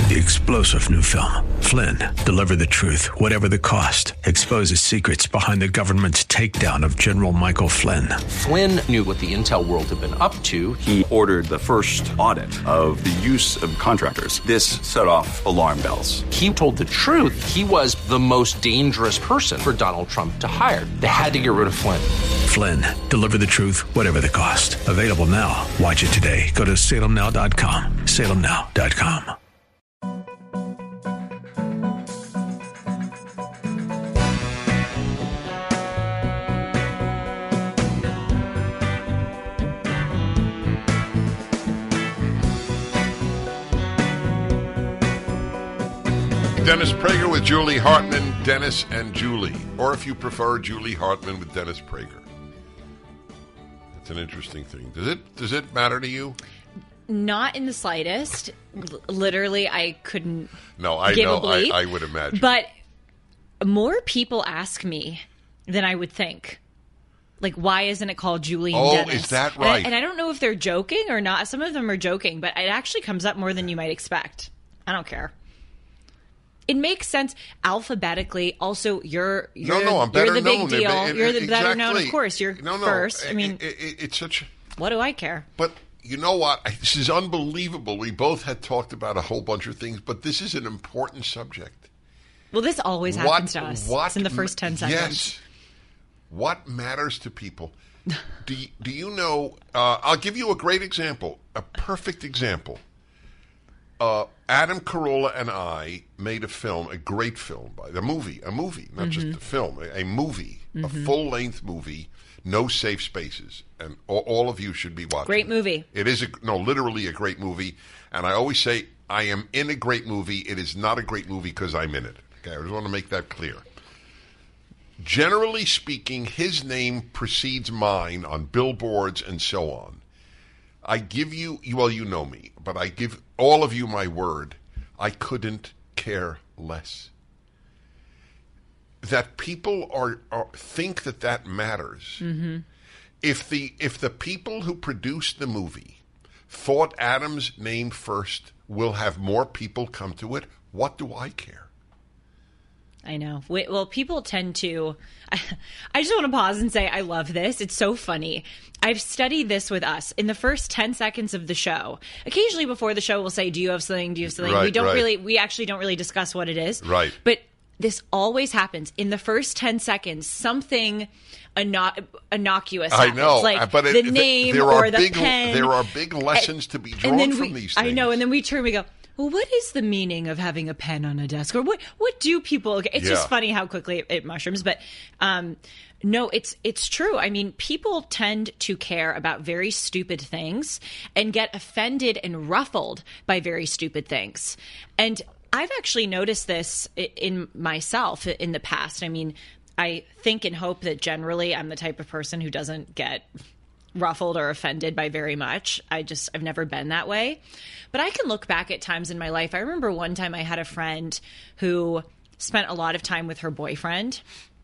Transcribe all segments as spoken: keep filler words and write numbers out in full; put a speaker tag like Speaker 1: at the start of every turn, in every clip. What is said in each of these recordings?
Speaker 1: The explosive new film, Flynn, deliver the truth, whatever the cost, exposes secrets behind the government's takedown of General Michael Flynn.
Speaker 2: Flynn knew what the intel world had been up to.
Speaker 3: He ordered the first audit of the use of contractors. This set off alarm bells.
Speaker 2: He told the truth. He was the most dangerous person for Donald Trump to hire. They had to get rid of Flynn.
Speaker 1: Flynn, deliver the truth, whatever the cost. Available now. Watch it today. Go to salem now dot com. salem now dot com.
Speaker 4: Dennis Prager with Julie Hartman, Dennis and Julie. Or if you prefer, Julie Hartman with Dennis Prager. That's an interesting thing. Does it does it matter to you?
Speaker 5: Not in the slightest. L- literally, I couldn't
Speaker 4: No, I
Speaker 5: give
Speaker 4: know.
Speaker 5: a bleep.
Speaker 4: I, I would imagine.
Speaker 5: But more people ask me than I would think. Like, why isn't it called Julie and
Speaker 4: Oh,
Speaker 5: Dennis?
Speaker 4: is that
Speaker 5: And I-
Speaker 4: right?
Speaker 5: And I, don't know if they're joking or not. Some of them are joking, but it actually comes up more than you might expect. I don't care. It makes sense alphabetically. Also, you're you're,
Speaker 4: no, no, I'm better
Speaker 5: you're the big
Speaker 4: known.
Speaker 5: deal.
Speaker 4: It- it-
Speaker 5: you're the better
Speaker 4: exactly.
Speaker 5: known, of course. You're
Speaker 4: no, no,
Speaker 5: first. I
Speaker 4: it-
Speaker 5: mean,
Speaker 4: it, it, it's such.
Speaker 5: what do I care?
Speaker 4: But you know what? This is unbelievable. We both had talked about a whole bunch of things, but this is an important subject.
Speaker 5: Well, this always happens to us.
Speaker 4: What,
Speaker 5: It's in the first ten seconds.
Speaker 4: Yes. What matters to people? do, you, do you know? Uh, I'll give you a great example, a perfect example. Uh, Adam Carolla and I made a film, a great film, by a movie, a movie, not
Speaker 5: Mm-hmm.
Speaker 4: just a film, a, a movie,
Speaker 5: Mhm.
Speaker 4: a full-length movie, No Safe Spaces, and all, all of you should be watching.
Speaker 5: Great movie.
Speaker 4: It is a, no, literally a great movie, and I always say I am in a great movie. It is not a great movie because I'm in it. Okay, I just want to make that clear. Generally speaking, his name precedes mine on billboards and so on. I give you, well, you know me, but I give all of you my word, I couldn't care less. That people are, are think that that matters.
Speaker 5: Mm-hmm.
Speaker 4: If the if the people who produced the movie thought Adam's name first will have more people come to it, what do I care?
Speaker 5: I know. Wait, well, people tend to... I, I just want to pause and say I love this. It's so funny. I've studied this with us. In the first ten seconds of the show, occasionally before the show, we'll say, do you have something? Do you have something?
Speaker 4: Right,
Speaker 5: we don't
Speaker 4: right.
Speaker 5: really... We actually don't really discuss what it is.
Speaker 4: Right.
Speaker 5: But this always happens. In the first ten seconds, something inno- innocuous
Speaker 4: I
Speaker 5: happens.
Speaker 4: know,
Speaker 5: Like
Speaker 4: but it,
Speaker 5: the
Speaker 4: th-
Speaker 5: name
Speaker 4: there
Speaker 5: or
Speaker 4: are
Speaker 5: the
Speaker 4: big,
Speaker 5: pen.
Speaker 4: There are big lessons to be
Speaker 5: And
Speaker 4: drawn
Speaker 5: then
Speaker 4: from
Speaker 5: we,
Speaker 4: these things.
Speaker 5: I know, and then we turn and we go, well, what is the meaning of having a pen on a desk? Or what what do people... Okay, it's
Speaker 4: Yeah.
Speaker 5: just funny how quickly it, it mushrooms. But um, no, it's it's true. I mean, people tend to care about very stupid things and get offended and ruffled by very stupid things. And I've actually noticed this i- in myself in the past. I mean, I think and hope that generally I'm the type of person who doesn't get ruffled or offended by very much. I just, I've never been that way. But I can look back at times in my life. I remember one time I had a friend who spent a lot of time with her boyfriend.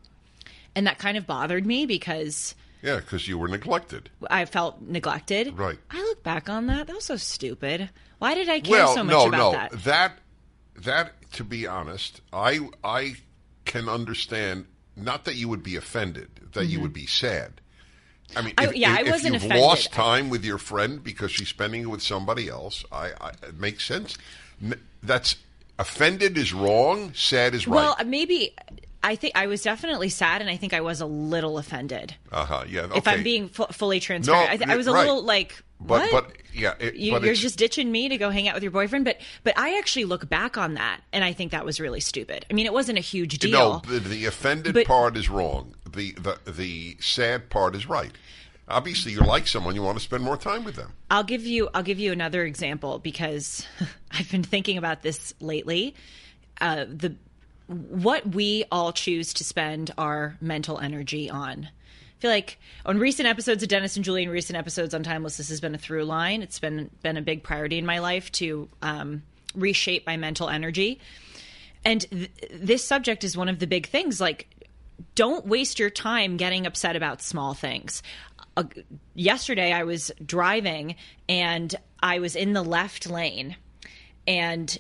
Speaker 5: And that kind of bothered me because
Speaker 4: Yeah, because you were neglected.
Speaker 5: I felt neglected.
Speaker 4: Right.
Speaker 5: I look back on that. That was so stupid. Why did I care
Speaker 4: Well,
Speaker 5: so much
Speaker 4: no,
Speaker 5: about
Speaker 4: no.
Speaker 5: that?
Speaker 4: That, that, to be honest, I, I can understand, not that you would be offended, that you
Speaker 5: Mhm.
Speaker 4: would be sad. I mean,
Speaker 5: I-
Speaker 4: if,
Speaker 5: yeah, I
Speaker 4: if
Speaker 5: wasn't
Speaker 4: you've
Speaker 5: offended.
Speaker 4: lost time with your friend because she's spending it with somebody else, I, I it makes sense. N- That's offended is wrong, sad is right.
Speaker 5: Well, maybe I think I was definitely sad, and I think I was a little offended.
Speaker 4: Uh huh. Yeah. Okay.
Speaker 5: If I'm being fu- fully transparent, I, th- I was a
Speaker 4: right.
Speaker 5: little like,
Speaker 4: But
Speaker 5: what?
Speaker 4: but yeah. It,
Speaker 5: you,
Speaker 4: but
Speaker 5: you're
Speaker 4: it's-
Speaker 5: just ditching me to go hang out with your boyfriend, but but I actually look back on that, and I think that was really stupid. I mean, it wasn't a huge deal.
Speaker 4: No, the, the offended
Speaker 5: But-
Speaker 4: part is wrong. The, the the sad part is right. Obviously, you like someone, you want to spend more time with them.
Speaker 5: I'll give you I'll give you another example because I've been thinking about this lately. Uh, the what we all choose to spend our mental energy on. I feel like on recent episodes of Dennis and Julie and recent episodes on Timeless, this has been a through line. It's been been a big priority in my life to um, reshape my mental energy. And th- this subject is one of the big things. Like, don't waste your time getting upset about small things. Uh, yesterday, I was driving and I was in the left lane, and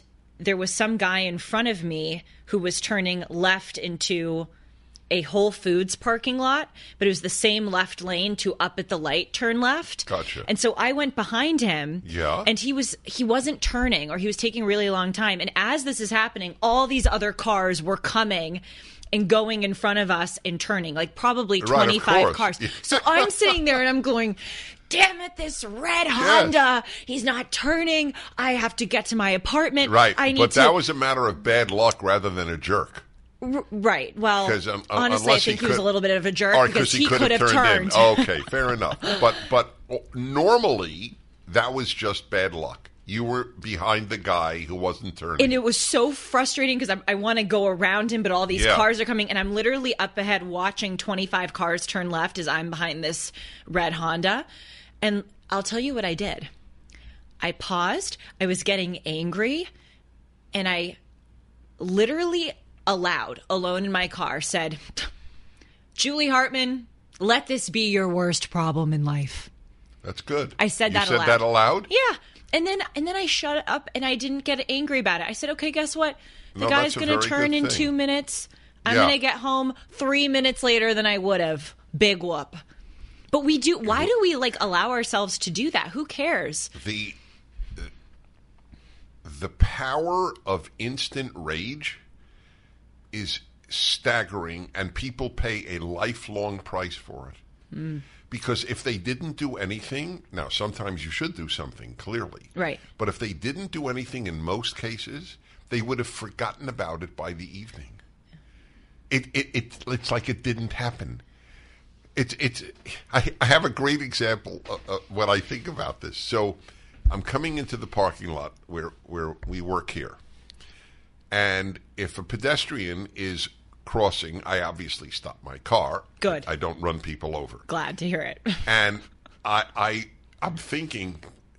Speaker 5: there was some guy in front of me who was turning left into a Whole Foods parking lot, but it was the same left lane to up at the light, turn left.
Speaker 4: Gotcha.
Speaker 5: And so I went behind him.
Speaker 4: Yeah.
Speaker 5: And he was he wasn't turning, or he was taking a really long time. And as this is happening, all these other cars were coming and going in front of us and turning, like probably twenty-five
Speaker 4: right,
Speaker 5: cars. So I'm sitting there and I'm going, damn it, this red Honda,
Speaker 4: yes.
Speaker 5: he's not turning. I have to get to my apartment.
Speaker 4: Right.
Speaker 5: I need
Speaker 4: but
Speaker 5: to...
Speaker 4: that was a matter of bad luck rather than a jerk.
Speaker 5: R- right. Well,
Speaker 4: um,
Speaker 5: honestly, I think he,
Speaker 4: he
Speaker 5: was
Speaker 4: could,
Speaker 5: a little bit of a jerk
Speaker 4: or
Speaker 5: because he
Speaker 4: could
Speaker 5: could have turned.
Speaker 4: turned. Okay, fair enough. But but normally that was just bad luck. You were behind the guy who wasn't turning.
Speaker 5: And it was so frustrating because I, I want to go around him, but all these
Speaker 4: yeah.
Speaker 5: cars are coming, and I'm literally up ahead watching twenty-five cars turn left as I'm behind this red Honda. And I'll tell you what I did. I paused. I was getting angry, and I literally aloud, alone in my car, said, Julie Hartman, let this be your worst problem in life.
Speaker 4: That's good.
Speaker 5: I said
Speaker 4: you
Speaker 5: that
Speaker 4: said
Speaker 5: aloud.
Speaker 4: that aloud?
Speaker 5: Yeah. And then and then I shut it up, and I didn't get angry about it. I said, okay, guess what? The
Speaker 4: No,
Speaker 5: guy's
Speaker 4: that's a
Speaker 5: going to
Speaker 4: very
Speaker 5: turn
Speaker 4: good
Speaker 5: in
Speaker 4: thing.
Speaker 5: two minutes. I'm
Speaker 4: Yeah.
Speaker 5: going to get home three minutes later than I would have. Big whoop. But we do. Why do we like allow ourselves to do that? Who cares?
Speaker 4: The the power of instant rage is staggering, and people pay a lifelong price for it.
Speaker 5: Mm.
Speaker 4: Because if they didn't do anything, now sometimes you should do something, clearly.
Speaker 5: Right.
Speaker 4: But if they didn't do anything in most cases, they would have forgotten about it by the evening. It it, it it's like it didn't happen. It's it's. I, I have a great example uh, uh, when I think about this. So, I'm coming into the parking lot where where we work here, and if a pedestrian is crossing, I obviously stop my car.
Speaker 5: Good.
Speaker 4: I don't run people over.
Speaker 5: Glad to hear it.
Speaker 4: And I I I'm thinking,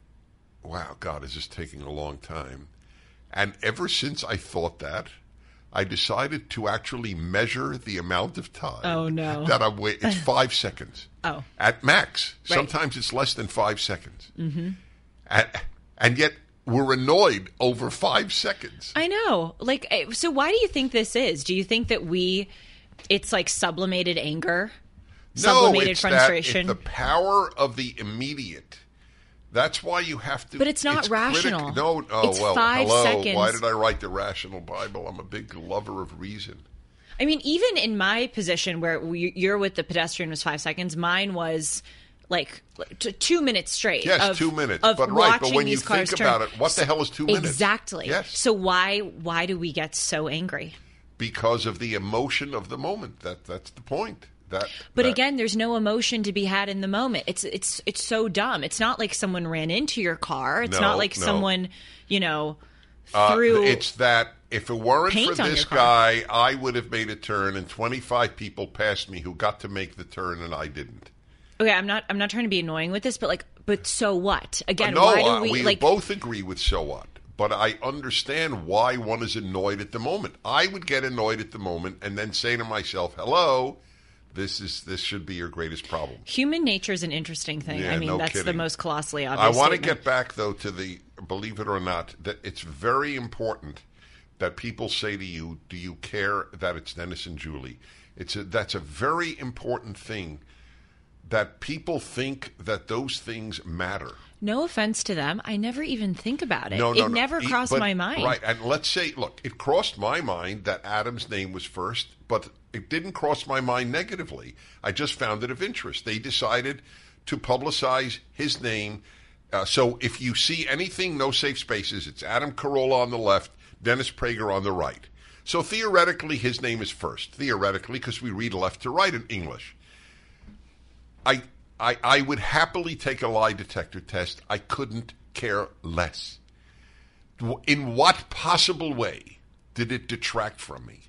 Speaker 4: wow, God, is this taking a long time? And ever since I thought that, I decided to actually measure the amount of time.
Speaker 5: Oh, no.
Speaker 4: That I'm waiting. It's five seconds.
Speaker 5: Oh.
Speaker 4: At max.
Speaker 5: Right.
Speaker 4: Sometimes it's less than five seconds. Mm-hmm. And, and yet we're annoyed over five seconds.
Speaker 5: I know. Like, eh, so why do you think this is? Do you think that we, it's like sublimated anger? Sublimated
Speaker 4: no, it's
Speaker 5: frustration?
Speaker 4: That, it's the power of the immediate. That's why you have to.
Speaker 5: But it's not rational.
Speaker 4: Critic- no, oh,
Speaker 5: It's
Speaker 4: well,
Speaker 5: five
Speaker 4: hello.
Speaker 5: seconds.
Speaker 4: Why did I write the rational Bible? I'm a big lover of reason.
Speaker 5: I mean, even in my position where we, you're with the pedestrian was five seconds, mine was like t- two minutes straight.
Speaker 4: Yes,
Speaker 5: of,
Speaker 4: two minutes.
Speaker 5: Of
Speaker 4: but right,
Speaker 5: watching
Speaker 4: but when you
Speaker 5: these cars
Speaker 4: think
Speaker 5: turn.
Speaker 4: about it, what the hell is two minutes?
Speaker 5: Exactly.
Speaker 4: Yes.
Speaker 5: So why why do we get so angry?
Speaker 4: Because of the emotion of the moment. That that's the point. That,
Speaker 5: But
Speaker 4: that,
Speaker 5: again, there's no emotion to be had in the moment. It's it's it's so dumb. It's not like someone ran into your car. It's
Speaker 4: No,
Speaker 5: not like
Speaker 4: no.
Speaker 5: someone, you know,
Speaker 4: uh,
Speaker 5: threw.
Speaker 4: it's that if it weren't
Speaker 5: paint
Speaker 4: for
Speaker 5: on
Speaker 4: this
Speaker 5: your car.
Speaker 4: guy, I would have made a turn, and twenty-five people passed me who got to make the turn, and I didn't.
Speaker 5: Okay, I'm not I'm not trying to be annoying with this, but like, but so what? Again,
Speaker 4: Uh, no,
Speaker 5: why do
Speaker 4: uh,
Speaker 5: we,
Speaker 4: we
Speaker 5: like?
Speaker 4: both agree with so what. But I understand why one is annoyed at the moment. I would get annoyed at the moment and then say to myself, "Hello, this is this should be your greatest problem."
Speaker 5: Human nature is an interesting thing.
Speaker 4: Yeah,
Speaker 5: I mean,
Speaker 4: no
Speaker 5: that's the
Speaker 4: kidding.
Speaker 5: most colossally
Speaker 4: I
Speaker 5: obvious.
Speaker 4: want to
Speaker 5: statement.
Speaker 4: get back, though, to the, believe it or not, that it's very important that people say to you, do you care that it's Dennis and Julie? It's a, that's a very important thing, that people think that those things matter.
Speaker 5: No offense to them. I never even think about it.
Speaker 4: No, no,
Speaker 5: it
Speaker 4: no.
Speaker 5: never
Speaker 4: E-
Speaker 5: crossed
Speaker 4: but-
Speaker 5: my mind.
Speaker 4: Right, and let's say, look, it crossed my mind that Adam's name was first, but it didn't cross my mind negatively. I just found it of interest. They decided to publicize his name. Uh, so if you see anything, no safe spaces, it's Adam Carolla on the left, Dennis Prager on the right. So theoretically, his name is first. Theoretically, because we read left to right in English. I, I, I would happily take a lie detector test. I couldn't care less. In what possible way did it detract from me?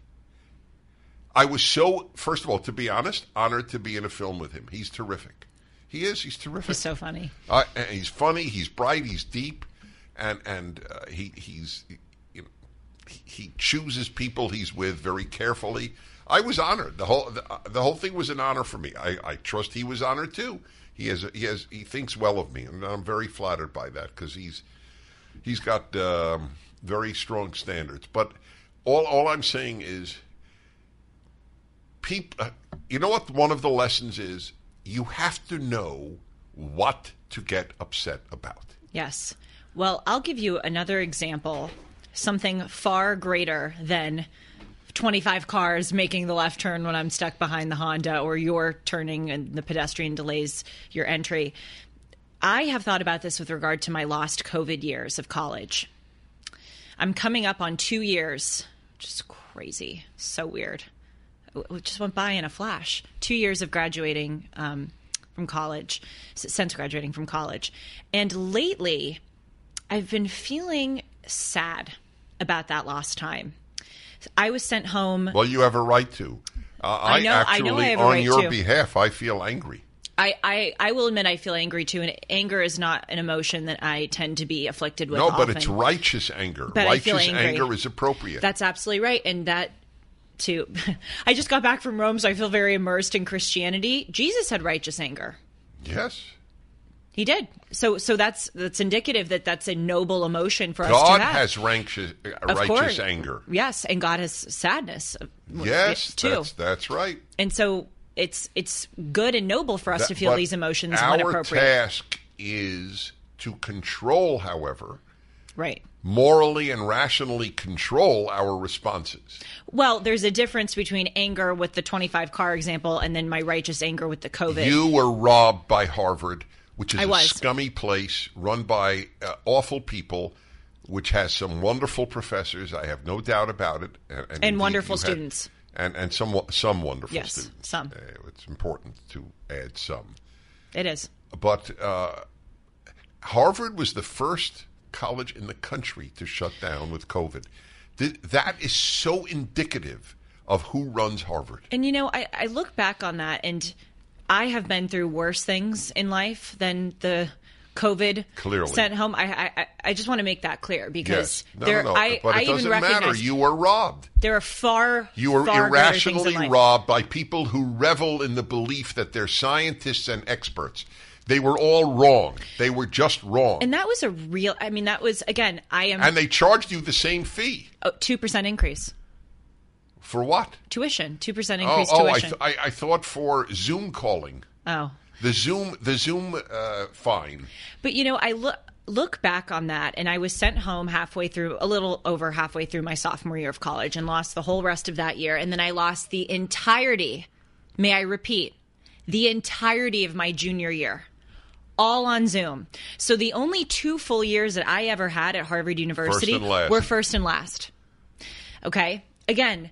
Speaker 4: I was so, first of all, to be honest, honored to be in a film with him. He's terrific. He is. He's terrific.
Speaker 5: He's so funny.
Speaker 4: Uh, and he's funny. He's bright. He's deep, and and uh, he he's you know, he, he chooses people he's with very carefully. I was honored. The whole the, the whole thing was an honor for me. I, I trust he was honored too. He has he has he thinks well of me, and I'm very flattered by that because he's he's got um, very strong standards. But all all I'm saying is, people. You know what? One of the lessons is you have to know what to get upset about.
Speaker 5: Yes. Well, I'll give you another example. Something far greater than twenty-five cars making the left turn when I'm stuck behind the Honda, or you're turning and the pedestrian delays your entry. I have thought about this with regard to my lost COVID years of college. I'm coming up on two years. Just crazy. So weird. It just went by in a flash. Two years of graduating um, from college, since graduating from college. And lately, I've been feeling sad about that lost time. I was sent home.
Speaker 4: Well, you have a right to. Uh, I,
Speaker 5: I know,
Speaker 4: actually,
Speaker 5: I know I have a
Speaker 4: on
Speaker 5: right
Speaker 4: your
Speaker 5: to.
Speaker 4: behalf, I feel angry.
Speaker 5: I, I, I will admit I feel angry, too, and anger is not an emotion that I tend to be afflicted with
Speaker 4: No,
Speaker 5: often.
Speaker 4: but it's righteous anger.
Speaker 5: But I feel
Speaker 4: righteous
Speaker 5: angry.
Speaker 4: anger is appropriate.
Speaker 5: That's absolutely right, and that, too. I just got back from Rome, so I feel very immersed in Christianity. Jesus had righteous anger.
Speaker 4: Yes.
Speaker 5: He did. So so that's that's indicative that that's a noble emotion for us
Speaker 4: God
Speaker 5: to have.
Speaker 4: has righteous, uh,
Speaker 5: Of
Speaker 4: righteous
Speaker 5: course.
Speaker 4: anger.
Speaker 5: Yes, and God has sadness.
Speaker 4: Yes,
Speaker 5: too.
Speaker 4: that's, that's right.
Speaker 5: And so it's it's good and noble for us
Speaker 4: That-
Speaker 5: to feel
Speaker 4: but
Speaker 5: these emotions
Speaker 4: our
Speaker 5: when appropriate.
Speaker 4: task is to control, however,
Speaker 5: Right.
Speaker 4: morally and rationally control our responses.
Speaker 5: Well, there's a difference between anger with the twenty-five car example and then my righteous anger with the COVID.
Speaker 4: You were robbed by Harvard, which is
Speaker 5: I
Speaker 4: a
Speaker 5: was.
Speaker 4: scummy place run by uh, awful people, which has some wonderful professors. I have no doubt about it. And, and indeed
Speaker 5: wonderful
Speaker 4: you had-
Speaker 5: students.
Speaker 4: and, and some, some wonderful
Speaker 5: Yes,
Speaker 4: students.
Speaker 5: some.
Speaker 4: Uh, it's important to add some.
Speaker 5: It is.
Speaker 4: But uh, Harvard was the first college in the country to shut down with COVID. Th- that is so indicative of who runs Harvard.
Speaker 5: And, you know, I, I look back on that, and I have been through worse things in life than the COVID
Speaker 4: Clearly.
Speaker 5: sent home. I I, I just want to make that clear because
Speaker 4: Yes. No,
Speaker 5: there,
Speaker 4: no, no.
Speaker 5: I,
Speaker 4: but
Speaker 5: I
Speaker 4: it doesn't
Speaker 5: even
Speaker 4: matter.
Speaker 5: recognize
Speaker 4: You were robbed.
Speaker 5: there are far,
Speaker 4: You were
Speaker 5: far greater things in
Speaker 4: irrationally
Speaker 5: life.
Speaker 4: robbed by people who revel in the belief that they're scientists and experts. They were all wrong. They were just wrong.
Speaker 5: And that was a real, I mean, that was, again, I am
Speaker 4: And they charged you the same fee.
Speaker 5: oh, two percent increase.
Speaker 4: For what?
Speaker 5: Tuition, two percent
Speaker 4: Oh,
Speaker 5: increase
Speaker 4: oh I,
Speaker 5: tuition.
Speaker 4: th- I, I thought for Zoom calling.
Speaker 5: oh.
Speaker 4: The Zoom, the Zoom uh, fine.
Speaker 5: But, you know, I look look back on that, and I was sent home halfway through, a little over halfway through my sophomore year of college, and lost the whole rest of that year. And then I lost the entirety, may I repeat, the entirety of my junior year, all on Zoom. So the only two full years that I ever had at Harvard University
Speaker 4: First and last.
Speaker 5: were first and last. Okay? Again,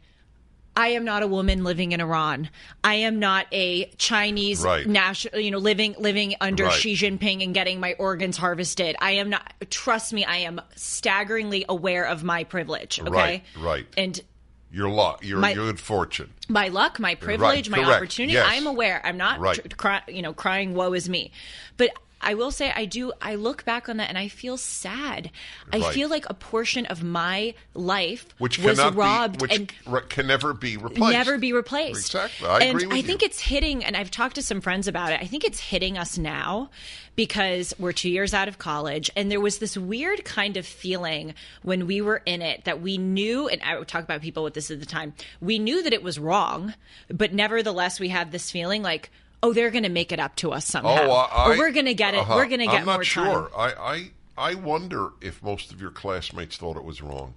Speaker 5: I am not a woman living in Iran. I am not a Chinese
Speaker 4: Right.
Speaker 5: national, you know, living living under
Speaker 4: Right.
Speaker 5: Xi Jinping and getting my organs harvested. I am not. Trust me, I am staggeringly aware of my privilege. Okay,
Speaker 4: Right, right.
Speaker 5: And
Speaker 4: Your luck, your,
Speaker 5: My-
Speaker 4: your good fortune.
Speaker 5: my luck, my privilege, my
Speaker 4: correct.
Speaker 5: opportunity.
Speaker 4: Yes.
Speaker 5: I'm aware. I'm not,
Speaker 4: Right.
Speaker 5: tr- cry, you know, crying "woe is me," but I will say I do. I look back on that and I feel sad. I
Speaker 4: Right.
Speaker 5: feel like a portion of my life
Speaker 4: Which
Speaker 5: was
Speaker 4: cannot
Speaker 5: robbed
Speaker 4: be, which
Speaker 5: and
Speaker 4: re- can never be replaced.
Speaker 5: never be replaced.
Speaker 4: Exactly. I
Speaker 5: and
Speaker 4: agree with
Speaker 5: I
Speaker 4: you.
Speaker 5: think it's hitting, and I've talked to some friends about it. I think it's hitting us now because we're two years out of college, and there was this weird kind of feeling when we were in it that we knew, and I would talk about people with this at the time, we knew that it was wrong, but nevertheless we had this feeling like, oh, they're going to make it up to us somehow.
Speaker 4: Oh, I,
Speaker 5: or we're going to get it.
Speaker 4: uh-huh.
Speaker 5: We're going to get
Speaker 4: I'm not
Speaker 5: more
Speaker 4: sure.
Speaker 5: time.
Speaker 4: I, I, I wonder if most of your classmates thought it was wrong.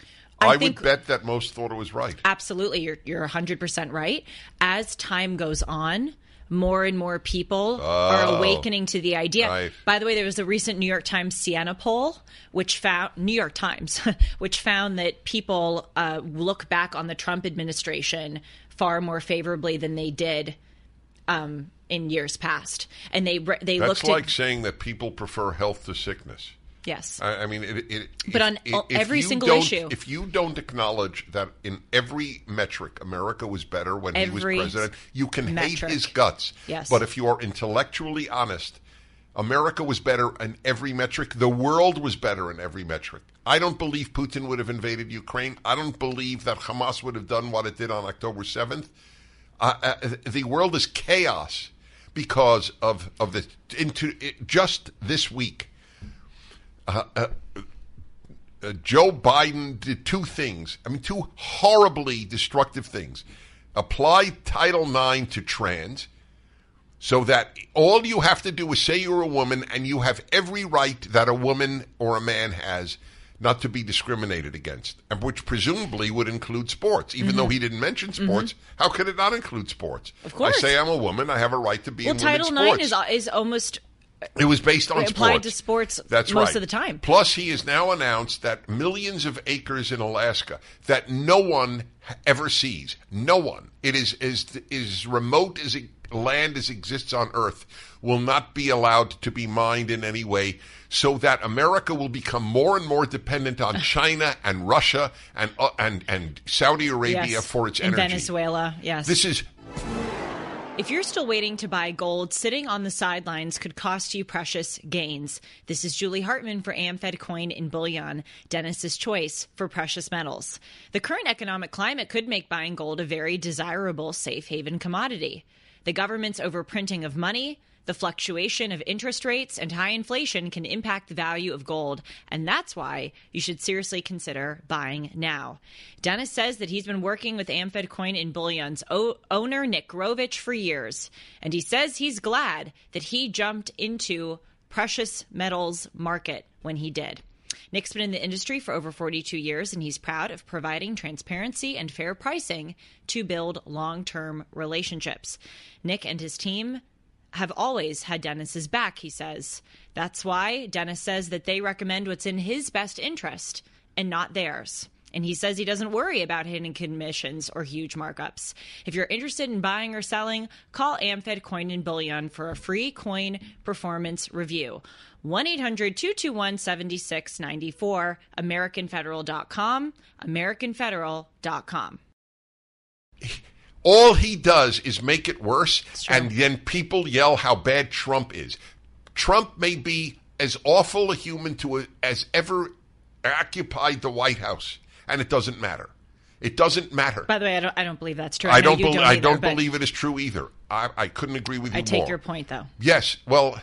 Speaker 5: I
Speaker 4: I,
Speaker 5: think-
Speaker 4: would bet that most thought it was right.
Speaker 5: Absolutely. You're, you're one hundred percent right. As time goes on, more and more people are awakening to the idea.
Speaker 4: Right.
Speaker 5: By the way, there was a recent New York Times Siena poll, which found New York Times, which found that people uh, look back on the Trump administration far more favorably than they did um, in years past, and they they
Speaker 4: That's
Speaker 5: looked
Speaker 4: like
Speaker 5: at
Speaker 4: saying that people prefer health to sickness.
Speaker 5: yes.
Speaker 4: I, I mean, it, it,
Speaker 5: But
Speaker 4: if-
Speaker 5: on
Speaker 4: if,
Speaker 5: all-
Speaker 4: if
Speaker 5: every
Speaker 4: you
Speaker 5: single
Speaker 4: don't-
Speaker 5: issue.
Speaker 4: if you don't acknowledge that in every metric, America was better when
Speaker 5: Every
Speaker 4: he was president, you can hate
Speaker 5: metric.
Speaker 4: his guts.
Speaker 5: Yes.
Speaker 4: But if you are intellectually honest, America was better in every metric. The world was better in every metric. I don't believe Putin would have invaded Ukraine. I don't believe that Hamas would have done what it did on October seventh. Uh, uh, the world is chaos because of of the into it, just this week. Uh, uh, uh, Joe Biden did two things. I mean, two horribly destructive things. Applied Title nine to trans, so that all you have to do is say you're a woman and you have every right that a woman or a man has not to be discriminated against, and which presumably would include sports. Even mm-hmm. though he didn't mention sports, mm-hmm. how could it not include sports?
Speaker 5: Of course.
Speaker 4: I say I'm a woman, I have a right to be
Speaker 5: well,
Speaker 4: in women's
Speaker 5: sports.
Speaker 4: sports.
Speaker 5: Well, Title nine is, is almost...
Speaker 4: It was based on
Speaker 5: applied
Speaker 4: sports.
Speaker 5: to sports
Speaker 4: That's
Speaker 5: most
Speaker 4: right.
Speaker 5: of the time.
Speaker 4: Plus, he has now announced that millions of acres in Alaska that no one ever sees, no one, it is as, as remote as it, land as exists on Earth, will not be allowed to be mined in any way, so that America will become more and more dependent on China and Russia and uh, and and Saudi Arabia
Speaker 5: yes.
Speaker 4: for its
Speaker 5: in
Speaker 4: energy.
Speaker 5: Venezuela, yes.
Speaker 4: This is...
Speaker 5: If you're still waiting to buy gold, sitting on the sidelines could cost you precious gains. This is Julie Hartman for AmFed Coin in Bullion, Dennis's choice for precious metals. The current economic climate could make buying gold a very desirable safe haven commodity. The government's overprinting of money, the fluctuation of interest rates, and high inflation can impact the value of gold, and that's why you should seriously consider buying now. Dennis says that he's been working with AmFed Coin in Bullion's o- owner, Nick Grovich, for years, and he says he's glad that he jumped into precious metals market when he did. Nick's been in the industry for over forty-two years, and he's proud of providing transparency and fair pricing to build long-term relationships. Nick and his team have always had Dennis's back, he says. That's why Dennis says that they recommend what's in his best interest and not theirs. And he says he doesn't worry about hidden commissions or huge markups. If you're interested in buying or selling, call AmFed Coin and Bullion for a free coin performance review. one eight hundred two two one seven six nine four, american federal dot com, american federal dot com.
Speaker 4: All he does is make it worse, and then people yell how bad Trump is. Trump may be as awful a human to a, as ever occupied the White House, and it doesn't matter. It doesn't matter.
Speaker 5: By the way, I don't, I don't believe that's true. I,
Speaker 4: I don't,
Speaker 5: you
Speaker 4: be-
Speaker 5: don't
Speaker 4: I
Speaker 5: either,
Speaker 4: don't
Speaker 5: but
Speaker 4: believe it is true either. I, I couldn't agree with you
Speaker 5: I take
Speaker 4: more.
Speaker 5: your point, though.
Speaker 4: Yes, well...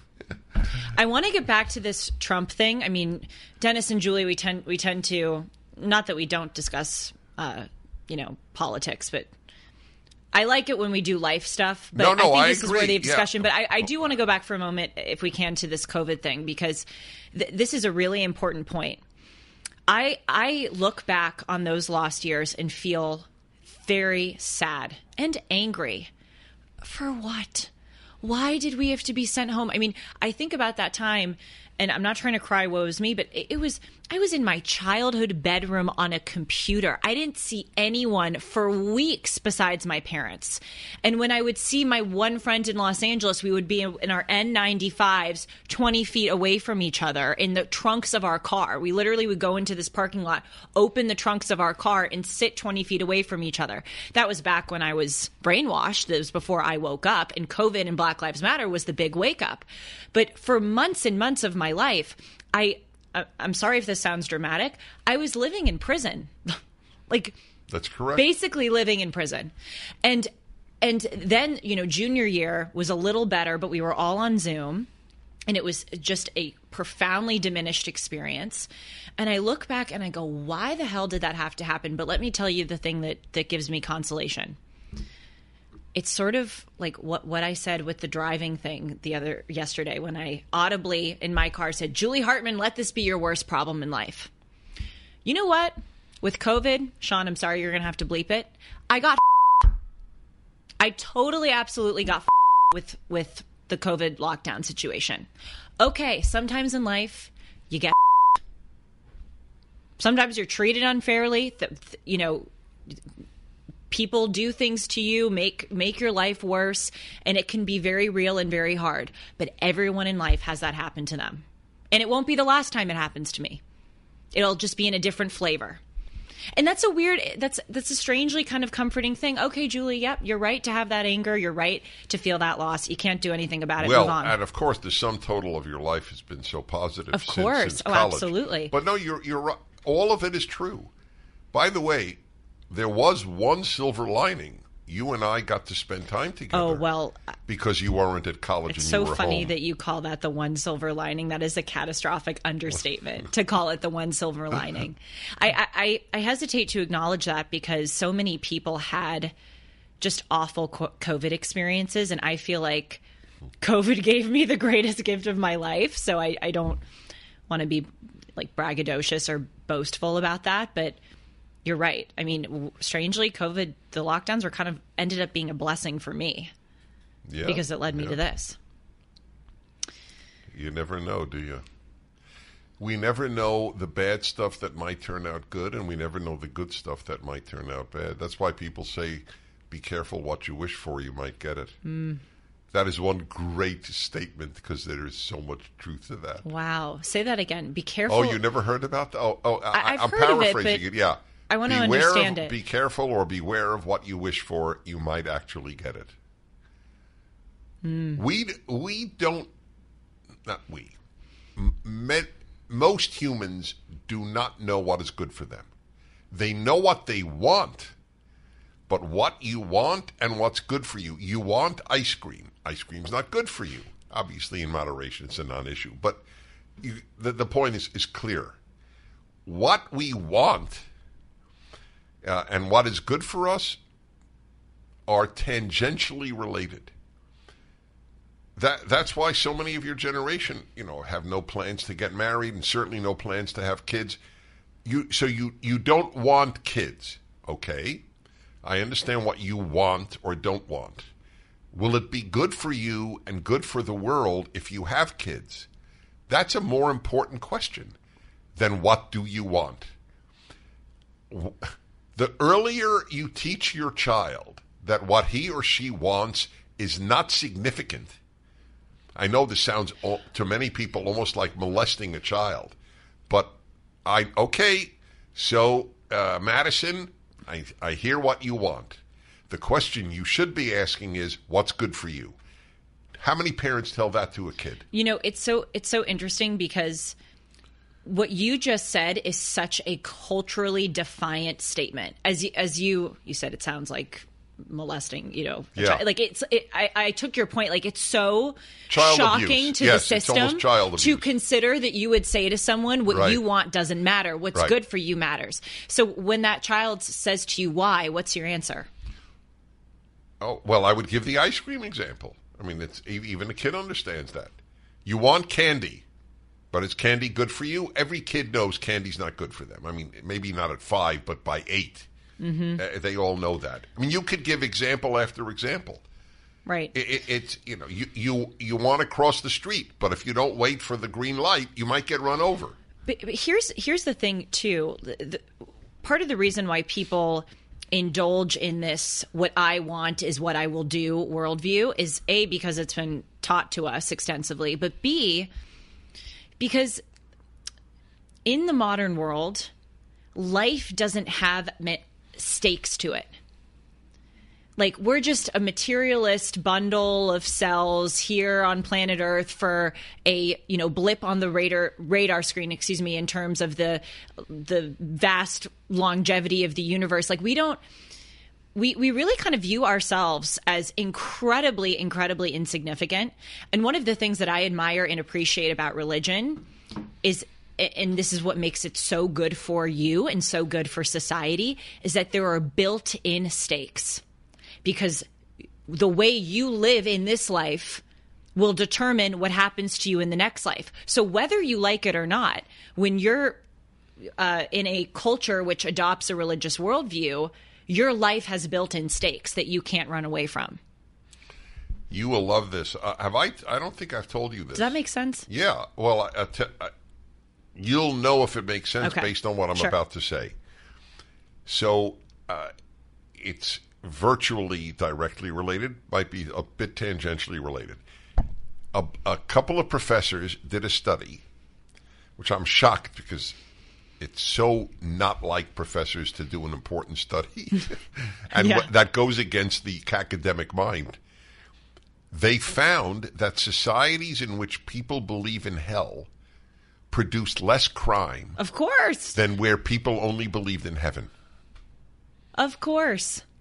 Speaker 5: I want to get back to this Trump thing. I mean, Dennis and Julie, we tend we tend to, not that we don't discuss, uh, you know, politics, but I like it when we do life stuff. But
Speaker 4: no, no,
Speaker 5: I think
Speaker 4: I
Speaker 5: this
Speaker 4: agree.
Speaker 5: is worthy of discussion.
Speaker 4: Yeah.
Speaker 5: But I, I do want to go back for a moment, if we can, to this COVID thing, because th- this is a really important point. I I look back on those lost years and feel very sad and angry. For what? Why did we have to be sent home? I mean, I think about that time, and I'm not trying to cry woes me, but it, it was, I was in my childhood bedroom on a computer. I didn't see anyone for weeks besides my parents. And when I would see my one friend in Los Angeles, we would be in, in our N ninety-fives twenty feet away from each other in the trunks of our car. We literally would go into this parking lot, open the trunks of our car, and sit twenty feet away from each other. That was back when I was brainwashed. That was before I woke up, and COVID and Black Lives Matter was the big wake up. But for months and months of my life, I... I'm sorry if this sounds dramatic. I was living in prison. Like,
Speaker 4: that's correct.
Speaker 5: Basically living in prison. And and then, you know, junior year was a little better, but we were all on Zoom, and it was just a profoundly diminished experience. And I look back and I go, why the hell did that have to happen? But let me tell you the thing that, that gives me consolation. It's sort of like what, what I said with the driving thing the other yesterday when I audibly in my car said, Julie Hartman, let this be your worst problem in life. You know what? With COVID, Sean, I'm sorry, you're going to have to bleep it. I got I totally, absolutely got with with the COVID lockdown situation. Okay, sometimes in life, you get sometimes you're treated unfairly, you know, people do things to you, make make your life worse, and it can be very real and very hard. But everyone in life has that happen to them. And it won't be the last time it happens to me. It'll just be in a different flavor. And that's a weird, that's that's a strangely kind of comforting thing. Okay, Julie, yep, you're right to have that anger. You're right to feel that loss. You can't do anything about it.
Speaker 4: Well,
Speaker 5: Move on.
Speaker 4: And of course, the sum total of your life has been so positive
Speaker 5: of
Speaker 4: since,
Speaker 5: course.
Speaker 4: since
Speaker 5: Oh,
Speaker 4: college.
Speaker 5: absolutely.
Speaker 4: But no, you're you're right. All of it is true. By the way, there was one silver lining. You and I got to spend time together.
Speaker 5: Oh, well.
Speaker 4: Because you weren't at college
Speaker 5: It's
Speaker 4: and
Speaker 5: so
Speaker 4: you were
Speaker 5: funny
Speaker 4: home.
Speaker 5: that you call that the one silver lining. That is a catastrophic understatement to call it the one silver lining. I, I, I hesitate to acknowledge that because so many people had just awful COVID experiences. And I feel like COVID gave me the greatest gift of my life. So I, I don't want to be like braggadocious or boastful about that. But you're right. I mean, strangely, COVID, the lockdowns were kind of ended up being a blessing for me.
Speaker 4: Yeah,
Speaker 5: because it led me
Speaker 4: yeah.
Speaker 5: to this.
Speaker 4: You never know, do you? We never know the bad stuff that might turn out good, and we never know the good stuff that might turn out bad. That's why people say, be careful what you wish for, you might get it. Mm. That is one great statement because there is so much truth to that.
Speaker 5: Wow. Say that again. Be careful.
Speaker 4: Oh, you never heard about that? Oh, oh I,
Speaker 5: I've
Speaker 4: I'm
Speaker 5: heard
Speaker 4: paraphrasing
Speaker 5: of it,
Speaker 4: it, yeah.
Speaker 5: I want to
Speaker 4: beware
Speaker 5: understand
Speaker 4: of,
Speaker 5: it.
Speaker 4: Be careful or beware of what you wish for, you might actually get it. Mm. We we don't, not we, me, most humans do not know what is good for them. They know what they want, but what you want and what's good for you. You want ice cream. Ice cream's not good for you. Obviously, in moderation, it's a non-issue. But you, the, the point is, is clear. What we want uh, and what is good for us are tangentially related. That that's why so many of your generation, you know, have no plans to get married and certainly no plans to have kids. You so you you don't want kids, okay? I understand what you want or don't want. Will it be good for you and good for the world if you have kids? That's a more important question than what do you want. The earlier you teach your child that what he or she wants is not significant. I know this sounds to many people almost like molesting a child, but I okay. So uh, Madison, I, I hear what you want. The question you should be asking is, what's good for you? How many parents tell that to a kid?
Speaker 5: You know, it's so it's so interesting because what you just said is such a culturally defiant statement. As you, as you you said, it sounds like molesting, you know,
Speaker 4: yeah.
Speaker 5: like it's, it, I, I took your point. Like it's so
Speaker 4: child
Speaker 5: shocking
Speaker 4: abuse.
Speaker 5: to
Speaker 4: yes,
Speaker 5: the system
Speaker 4: it's almost child abuse.
Speaker 5: to consider that you would say to someone, what
Speaker 4: right.
Speaker 5: you want doesn't matter. What's
Speaker 4: right.
Speaker 5: good for you matters. So when that child says to you, why, what's your answer?
Speaker 4: Oh, well, I would give the ice cream example. I mean, it's even a kid understands that. You want candy, but is candy good for you? Every kid knows candy's not good for them. I mean, maybe not at five, but by eight. Mm-hmm. Uh, they all know that. I mean, you could give example after example.
Speaker 5: Right.
Speaker 4: It, it, it's, you know, you, you, you want to cross the street, but if you don't wait for the green light, you might get run over.
Speaker 5: But, but here's here's the thing, too. The, the, part of the reason why people indulge in this what I want is what I will do worldview is A, because it's been taught to us extensively, but B, because in the modern world, life doesn't have stakes to it. Like, we're just a materialist bundle of cells here on planet Earth for a, you know, blip on the radar radar screen, excuse me, in terms of the the vast longevity of the universe. Like, we don't we we really kind of view ourselves as incredibly, incredibly insignificant. And one of the things that I admire and appreciate about religion is, and this is what makes it so good for you and so good for society, is that there are built-in stakes. Because the way you live in this life will determine what happens to you in the next life. So whether you like it or not, when you're uh, in a culture which adopts a religious worldview, your life has built-in stakes that you can't run away from.
Speaker 4: You will love this. Uh, have I? I don't think I've told you this.
Speaker 5: Does that make sense?
Speaker 4: Yeah. Well, I, I te- I, you'll know if it makes sense
Speaker 5: okay.
Speaker 4: based on what I'm
Speaker 5: sure.
Speaker 4: about to say. So uh, it's virtually directly related, might be a bit tangentially related. A, a couple of professors did a study, which I'm shocked because it's so not like professors to do an important study. and
Speaker 5: yeah.
Speaker 4: w- that goes against the academic mind. They found that societies in which people believe in hell produced less crime.
Speaker 5: Of course.
Speaker 4: Than where people only believed in heaven.
Speaker 5: Of course.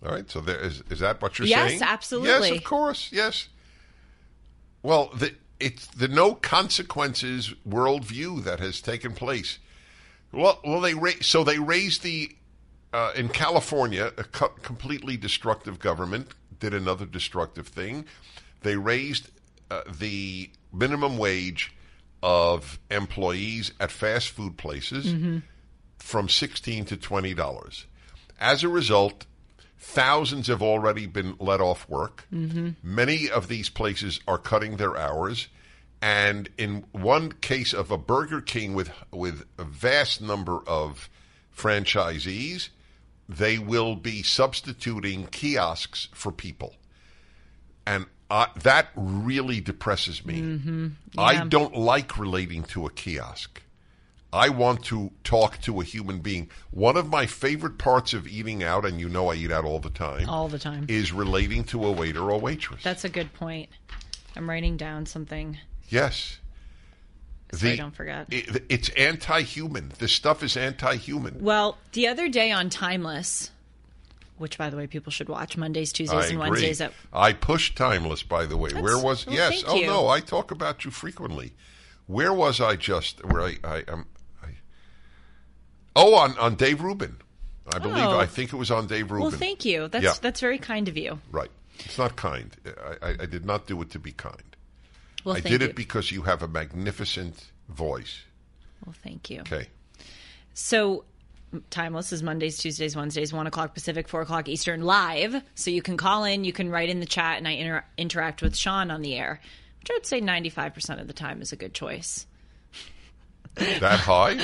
Speaker 4: All right. So there is is that what you're
Speaker 5: Yes,
Speaker 4: saying?
Speaker 5: absolutely.
Speaker 4: Yes, of course. Yes. Well, the, it's the no consequences worldview that has taken place. Well, well, they ra- so they raised the uh, in California, a co- completely destructive government did another destructive thing. They raised uh, the minimum wage of employees at fast food places mm-hmm. from sixteen to twenty dollars. As a result, thousands have already been let off work. Mm-hmm. Many of these places are cutting their hours. And in one case of a Burger King with with a vast number of franchisees, they will be substituting kiosks for people. And uh, that really depresses me.
Speaker 5: Mm-hmm. Yeah.
Speaker 4: I don't like relating to a kiosk. I want to talk to a human being. One of my favorite parts of eating out, and you know I eat out all the time,
Speaker 5: all the time,
Speaker 4: is relating to a waiter or waitress.
Speaker 5: That's a good point. I'm writing down something.
Speaker 4: Yes.
Speaker 5: So
Speaker 4: the,
Speaker 5: I don't forget.
Speaker 4: It, it's anti-human. This stuff is anti-human.
Speaker 5: Well, the other day on Timeless, which, by the way, people should watch Mondays, Tuesdays,
Speaker 4: I
Speaker 5: and
Speaker 4: agree.
Speaker 5: Wednesdays. At...
Speaker 4: I push Timeless, by the way.
Speaker 5: That's,
Speaker 4: Where was...
Speaker 5: well,
Speaker 4: yes. Oh,
Speaker 5: you.
Speaker 4: no, I talk about you frequently. Where was I just... Where I... I, um, I oh, on, on Dave Rubin. I believe...
Speaker 5: Oh.
Speaker 4: I think it was on Dave Rubin.
Speaker 5: Well, thank you. That's
Speaker 4: yeah.
Speaker 5: that's very kind of you.
Speaker 4: Right. It's not kind. I, I, I did not do it to be kind.
Speaker 5: Well,
Speaker 4: I
Speaker 5: thank
Speaker 4: did
Speaker 5: you.
Speaker 4: it because you have a magnificent voice.
Speaker 5: Well, thank you.
Speaker 4: Okay.
Speaker 5: So, Timeless is Mondays, Tuesdays, Wednesdays, one o'clock Pacific, four o'clock Eastern, live. So you can call in, you can write in the chat, and I inter- interact with Sean on the air, which I would say ninety-five percent of the time is a good choice.
Speaker 4: That high?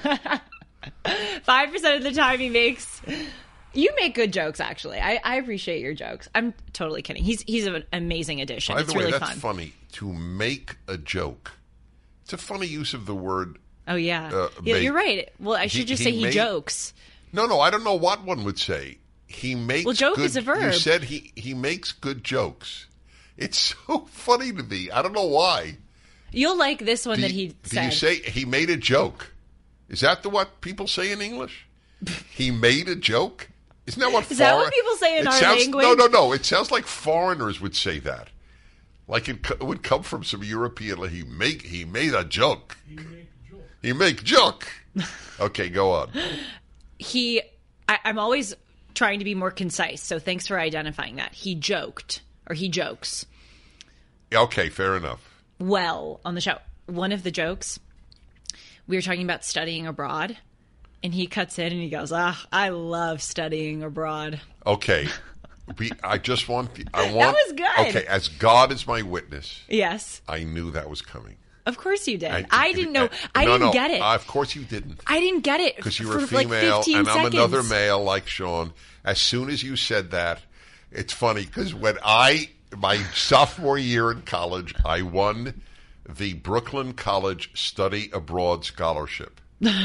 Speaker 5: five percent of the time he makes... You make good jokes, actually. I, I appreciate your jokes. I'm totally kidding. He's he's an amazing addition.
Speaker 4: By
Speaker 5: it's
Speaker 4: the way,
Speaker 5: really
Speaker 4: that's
Speaker 5: fun.
Speaker 4: funny. To make a joke. It's a funny use of the word.
Speaker 5: Oh, yeah.
Speaker 4: Uh,
Speaker 5: yeah
Speaker 4: make.
Speaker 5: You're right. Well, I should
Speaker 4: He-
Speaker 5: just
Speaker 4: he
Speaker 5: say he
Speaker 4: made-
Speaker 5: jokes.
Speaker 4: No, no, I don't know what one would say. He makes
Speaker 5: Well, joke
Speaker 4: good,
Speaker 5: is a verb.
Speaker 4: You said he, he makes good jokes. It's so funny to me. I don't know why.
Speaker 5: You'll like this one
Speaker 4: Do
Speaker 5: that
Speaker 4: you,
Speaker 5: he
Speaker 4: do
Speaker 5: said.
Speaker 4: you say he made a joke? Is that the what people say in English? He made a joke? Isn't that what
Speaker 5: Is that what
Speaker 4: foreign-
Speaker 5: people say in
Speaker 4: it
Speaker 5: our
Speaker 4: sounds,
Speaker 5: language?
Speaker 4: No, no, no. It sounds like foreigners would say that. Like it, co- it would come from some European. Like he make he made a joke. He make joke. He make joke. Okay, go on.
Speaker 5: he I, I'm always trying to be more concise, so thanks for identifying that. He joked, or he jokes.
Speaker 4: Okay, fair enough.
Speaker 5: Well, on the show, one of the jokes, we were talking about studying abroad, and he cuts in and he goes, ah, I love studying abroad.
Speaker 4: Okay. We, I just want... I want.
Speaker 5: That was good.
Speaker 4: Okay, as God is my witness,
Speaker 5: Yes.
Speaker 4: I knew that was coming.
Speaker 5: Of course you did. I,
Speaker 4: I-
Speaker 5: didn't know.
Speaker 4: uh,
Speaker 5: I
Speaker 4: no,
Speaker 5: didn't
Speaker 4: no,
Speaker 5: get it.
Speaker 4: uh, of course you didn't.
Speaker 5: I didn't get it
Speaker 4: Because you
Speaker 5: for
Speaker 4: were a
Speaker 5: like
Speaker 4: female,
Speaker 5: fifteen
Speaker 4: and I'm
Speaker 5: seconds.
Speaker 4: another male like Sean. As soon as you said that, it's funny, because when I... My sophomore year in college, I won the Brooklyn College Study Abroad Scholarship.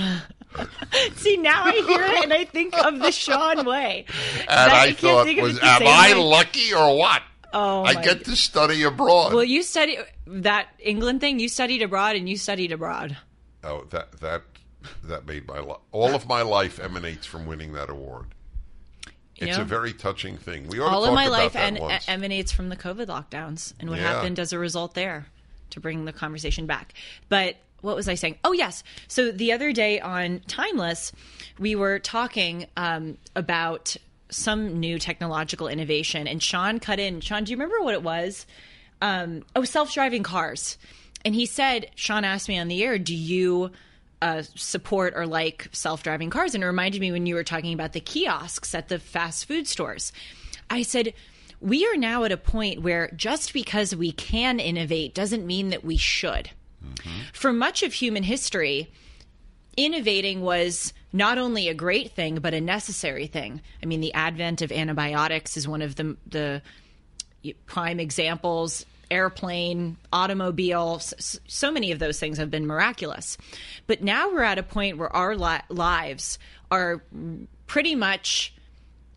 Speaker 5: See, now I hear it and I think of the Sean way.
Speaker 4: And
Speaker 5: That-
Speaker 4: I
Speaker 5: can't
Speaker 4: thought,
Speaker 5: think of
Speaker 4: was,
Speaker 5: it the
Speaker 4: am
Speaker 5: same
Speaker 4: I
Speaker 5: way.
Speaker 4: lucky or what?
Speaker 5: Oh,
Speaker 4: I
Speaker 5: my
Speaker 4: get to study abroad.
Speaker 5: Well, you studied that England thing. You studied abroad, and you studied abroad.
Speaker 4: Oh, that that that made my life. All of my life emanates from winning that award.
Speaker 5: You
Speaker 4: It's
Speaker 5: know?
Speaker 4: a very touching thing. We ought
Speaker 5: All
Speaker 4: to talk
Speaker 5: of my
Speaker 4: about
Speaker 5: life
Speaker 4: that
Speaker 5: en-
Speaker 4: once.
Speaker 5: emanates from the COVID lockdowns and what
Speaker 4: Yeah.
Speaker 5: happened as a result there, to bring the conversation back. But what was I saying? Oh, yes. So the other day on Timeless, we were talking um, about some new technological innovation, and Sean cut in. Sean, do you remember what it was? Um, oh, self-driving cars. And he said, Sean asked me on the air, do you uh, support or like self-driving cars? And it reminded me when you were talking about the kiosks at the fast food stores. I said, we are now at a point where just because we can innovate doesn't mean that we should. Mm-hmm. For much of human history, innovating was not only a great thing, but a necessary thing. I mean, the advent of antibiotics is one of the, the prime examples. Airplane, automobile, so, so many of those things have been miraculous. But now we're at a point where our li- lives are pretty much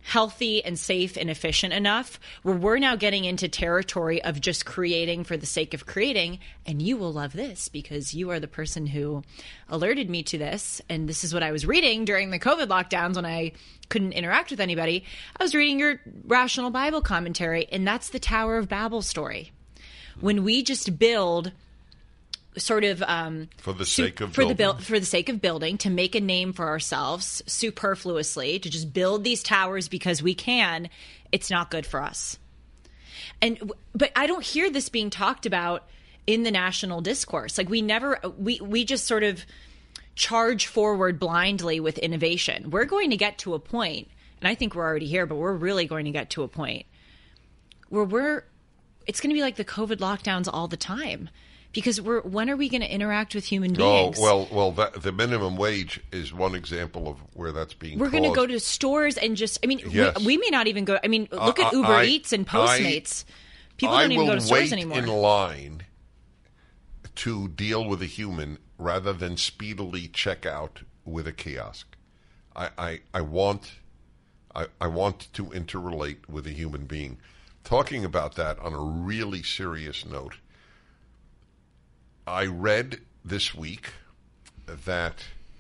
Speaker 5: healthy and safe and efficient enough where we're now getting into territory of just creating for the sake of creating. And you will love this because you are the person who alerted me to this. And this is what I was reading during the COVID lockdowns when I couldn't interact with anybody. I was reading your Rational Bible Commentary, and that's the Tower of Babel story. When we just build sort of um,
Speaker 4: for the sake of
Speaker 5: for
Speaker 4: building.
Speaker 5: the build for the sake of building, to make a name for ourselves superfluously, to just build these towers because we can, it's not good for us. And but I don't hear this being talked about in the national discourse. Like we never we we just sort of charge forward blindly with innovation. We're going to get to a point, and I think we're already here, but we're really going to get to a point where we're it's going to be like the COVID lockdowns all the time. Because we're when are we going to interact with human beings?
Speaker 4: Oh, well, well, that, the minimum wage is one example of where that's being
Speaker 5: We're
Speaker 4: caused.
Speaker 5: going to go to stores and just, I mean,
Speaker 4: Yes.
Speaker 5: we, we may not even go, I mean, look
Speaker 4: Uh,
Speaker 5: at Uber
Speaker 4: I-
Speaker 5: Eats and
Speaker 4: I-
Speaker 5: Postmates. People don't even go to stores anymore.
Speaker 4: I will wait in line to deal with a human rather than speedily check out with a kiosk. I, I, I want I, I want to interrelate with a human being. Talking about that on a really serious note, I read this week that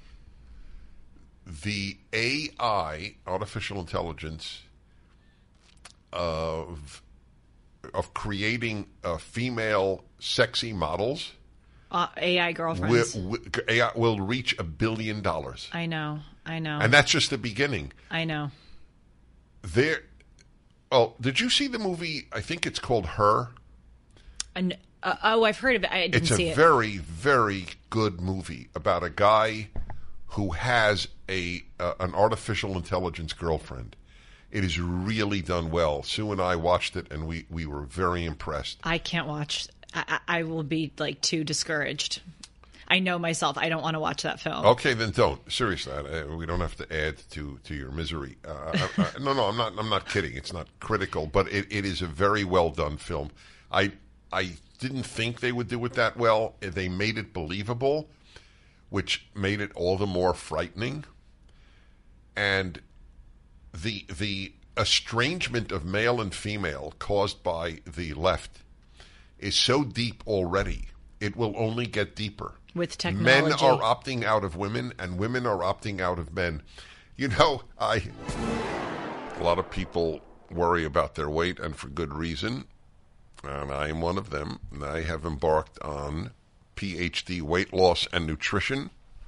Speaker 4: the A I, artificial intelligence, of of creating uh, female sexy models,
Speaker 5: Uh, A I girlfriends.
Speaker 4: will, will, A I will reach a billion dollars.
Speaker 5: I know, I know,
Speaker 4: And that's just the beginning.
Speaker 5: I know.
Speaker 4: There. Oh, did you see the movie? I think it's called Her.
Speaker 5: And uh, oh, I've heard of it. I didn't
Speaker 4: It's
Speaker 5: see
Speaker 4: a
Speaker 5: it.
Speaker 4: very, very good movie about a guy who has a uh, an artificial intelligence girlfriend. It is really done well. Sue and I watched it, and we, we were very impressed.
Speaker 5: I can't watch. I, I I will be like too discouraged. I know myself. I don't want to watch that film.
Speaker 4: Okay, then don't. Seriously, uh, we don't have to add to, to your misery. Uh, I, I, no, no, I'm not. I'm not kidding. It's not critical, but it, it is a very well done film. I I didn't think they would do it that well. They made it believable, which made it all the more frightening. And the the estrangement of male and female caused by the left is so deep already. It will only get deeper.
Speaker 5: With technology.
Speaker 4: Men are opting out of women, and women are opting out of men. You know, I a lot of people worry about their weight, and for good reason. And I am one of them. And I have embarked on P H D weight loss and nutrition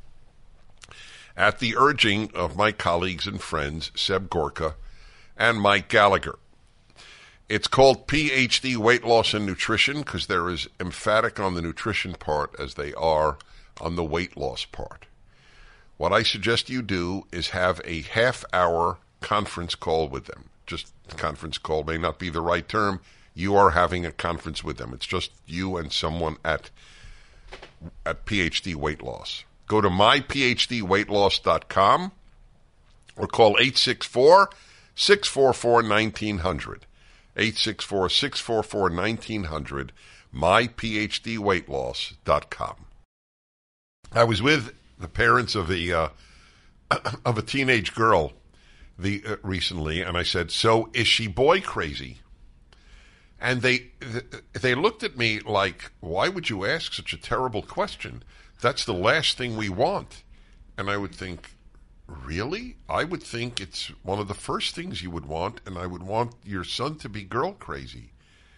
Speaker 4: at the urging of my colleagues and friends, Seb Gorka and Mike Gallagher. It's called P H D Weight Loss and Nutrition because they're as emphatic on the nutrition part as they are on the weight loss part. What I suggest you do is have a half-hour conference call with them. Just conference call may not be the right term. You are having a conference with them. It's just you and someone at at P H D Weight Loss. Go to my p h d weight loss dot com or call eight six four, six four four, one nine zero zero. eight six four, six four four, one nine zero zero, my p h d weight loss dot com. I was with the parents of a uh, of a teenage girl the uh, recently, and I said, "So is she boy crazy?" And they they looked at me like, "Why would you ask such a terrible question? That's the last thing we want." And I would think, really? I would think it's one of the first things you would want, and I would want your son to be girl crazy.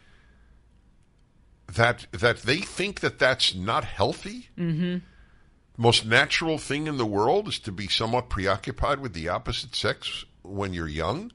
Speaker 4: That that they think that that's not healthy? Mm-hmm. Most natural thing in the world is to be somewhat preoccupied with the opposite sex when you're young?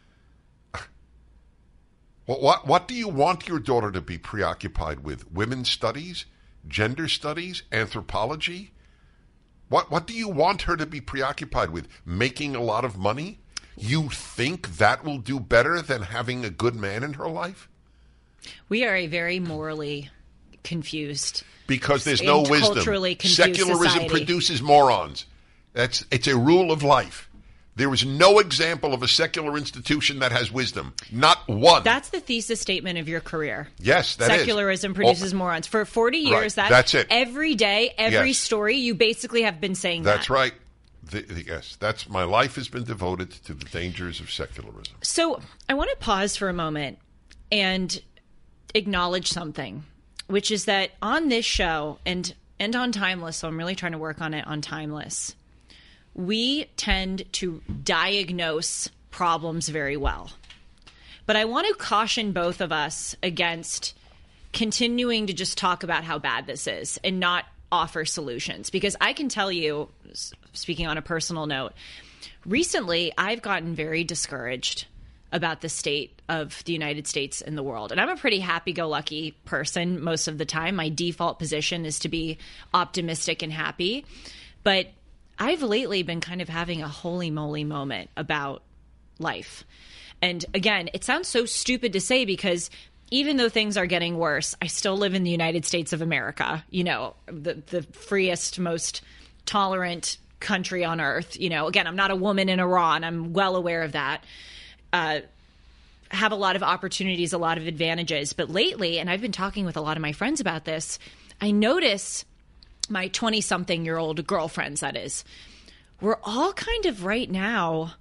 Speaker 4: What, what, what do you want your daughter to be preoccupied with? Women's studies? Gender studies? Anthropology? What what do you want her to be preoccupied with? Making a lot of money? You think that will do better than having a good man in her life?
Speaker 5: We are a very morally confused,
Speaker 4: because there's no
Speaker 5: and
Speaker 4: wisdom.
Speaker 5: culturally confused
Speaker 4: Secularism
Speaker 5: society.
Speaker 4: produces morons. That's it's a rule of life. There is no example of a secular institution that has wisdom. Not one.
Speaker 5: That's the thesis statement of your career.
Speaker 4: Yes, that is.
Speaker 5: Secularism produces
Speaker 4: Oh,
Speaker 5: morons. For forty years,
Speaker 4: Right,
Speaker 5: that,
Speaker 4: that's it.
Speaker 5: Every day, every
Speaker 4: Yes.
Speaker 5: story, you basically have been saying
Speaker 4: That's
Speaker 5: that.
Speaker 4: right. The, the, yes, that's my life has been devoted to the dangers of secularism.
Speaker 5: So I want to pause for a moment and acknowledge something, which is that on this show and and on Timeless, so I'm really trying to work on it on Timeless, we tend to diagnose problems very well. But I want to caution both of us against continuing to just talk about how bad this is and not offer solutions. Because I can tell you, speaking on a personal note, recently I've gotten very discouraged about the state of the United States and the world. And I'm a pretty happy-go-lucky person most of the time. My default position is to be optimistic and happy. But I've lately been kind of having a holy moly moment about life. And again, it sounds so stupid to say because even though things are getting worse, I still live in the United States of America, you know, the, the freest, most tolerant country on earth. You know, again, I'm not a woman in Iran. I'm well aware of that. Uh, have a lot of opportunities, a lot of advantages. But lately, and I've been talking with a lot of my friends about this, I notice my twenty-something-year-old girlfriends, that is, we're all kind of right now,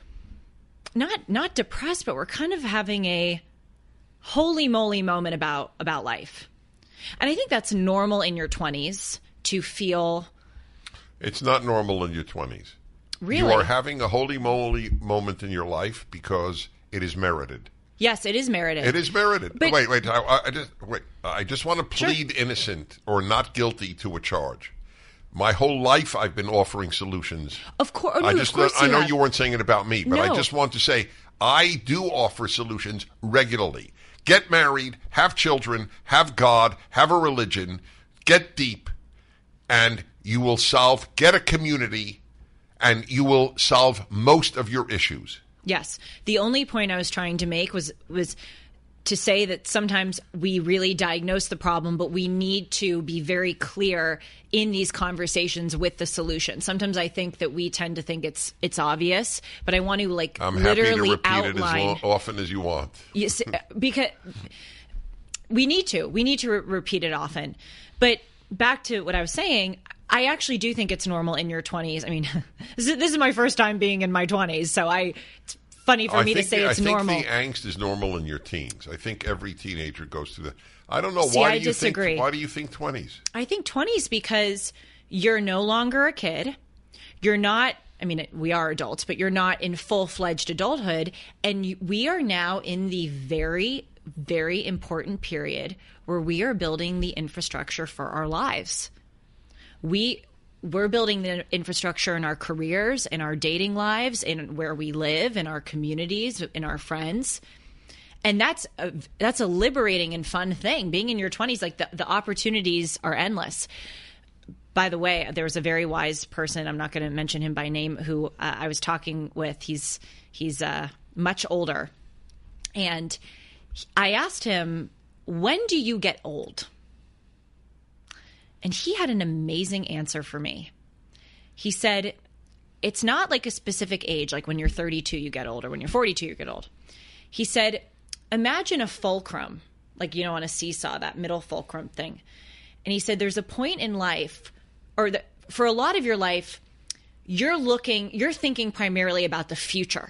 Speaker 5: not not depressed, but we're kind of having a holy moly moment about, about life. And I think that's normal in your twenties to feel.
Speaker 4: It's not normal in your twenties.
Speaker 5: Really?
Speaker 4: You are having a holy moly moment in your life because it is merited.
Speaker 5: Yes, it is merited.
Speaker 4: It is merited.
Speaker 5: But,
Speaker 4: wait, wait, I, I just wait. I just want to plead sure. innocent or not guilty to a charge. My whole life, I've been offering solutions.
Speaker 5: Of course, no,
Speaker 4: I just
Speaker 5: of course
Speaker 4: I
Speaker 5: you
Speaker 4: know
Speaker 5: have.
Speaker 4: you weren't saying it about me, but
Speaker 5: no.
Speaker 4: I just want to say I do offer solutions regularly. Get married, have children, have God, have a religion, get deep, and you will solve. Get a community. And you will solve most of your issues.
Speaker 5: Yes. The only point I was trying to make was was to say that sometimes we really diagnose the problem, but we need to be very clear in these conversations with the solution. Sometimes I think that we tend to think it's it's obvious, but I want to like
Speaker 4: I'm
Speaker 5: literally
Speaker 4: happy to repeat
Speaker 5: outline
Speaker 4: it as lo- often as you want.
Speaker 5: Yes, because we need to. We need to re- repeat it often. But back to what I was saying, I actually do think it's normal in your twenties. I mean, this is, this is my first time being in my twenties, so I it's funny for
Speaker 4: I
Speaker 5: me
Speaker 4: think
Speaker 5: to say
Speaker 4: the,
Speaker 5: it's
Speaker 4: I think
Speaker 5: normal.
Speaker 4: the angst is normal in your teens. I think every teenager goes through that. I don't know.
Speaker 5: See,
Speaker 4: why
Speaker 5: I
Speaker 4: do you
Speaker 5: disagree.
Speaker 4: think? Why do you think twenties?
Speaker 5: I think twenties because you're no longer a kid. You're not. I mean, we are adults, but you're not in full-fledged adulthood, and you, we are now in the very, very important period where we are building the infrastructure for our lives. We. We're building the infrastructure in our careers, in our dating lives, in where we live, in our communities, in our friends. And that's a, that's a liberating and fun thing. Being in your twenties, like the, the opportunities are endless. By the way, there was a very wise person, I'm not going to mention him by name, who uh, I was talking with. He's, he's uh, much older. And I asked him, when do you get old? And he had an amazing answer for me. He said, it's not like a specific age, like when you're thirty-two, you get old, or when you're forty-two, you get old. He said, imagine a fulcrum, like, you know, on a seesaw, that middle fulcrum thing. And he said, there's a point in life, or the, for a lot of your life, you're looking, you're thinking primarily about the future.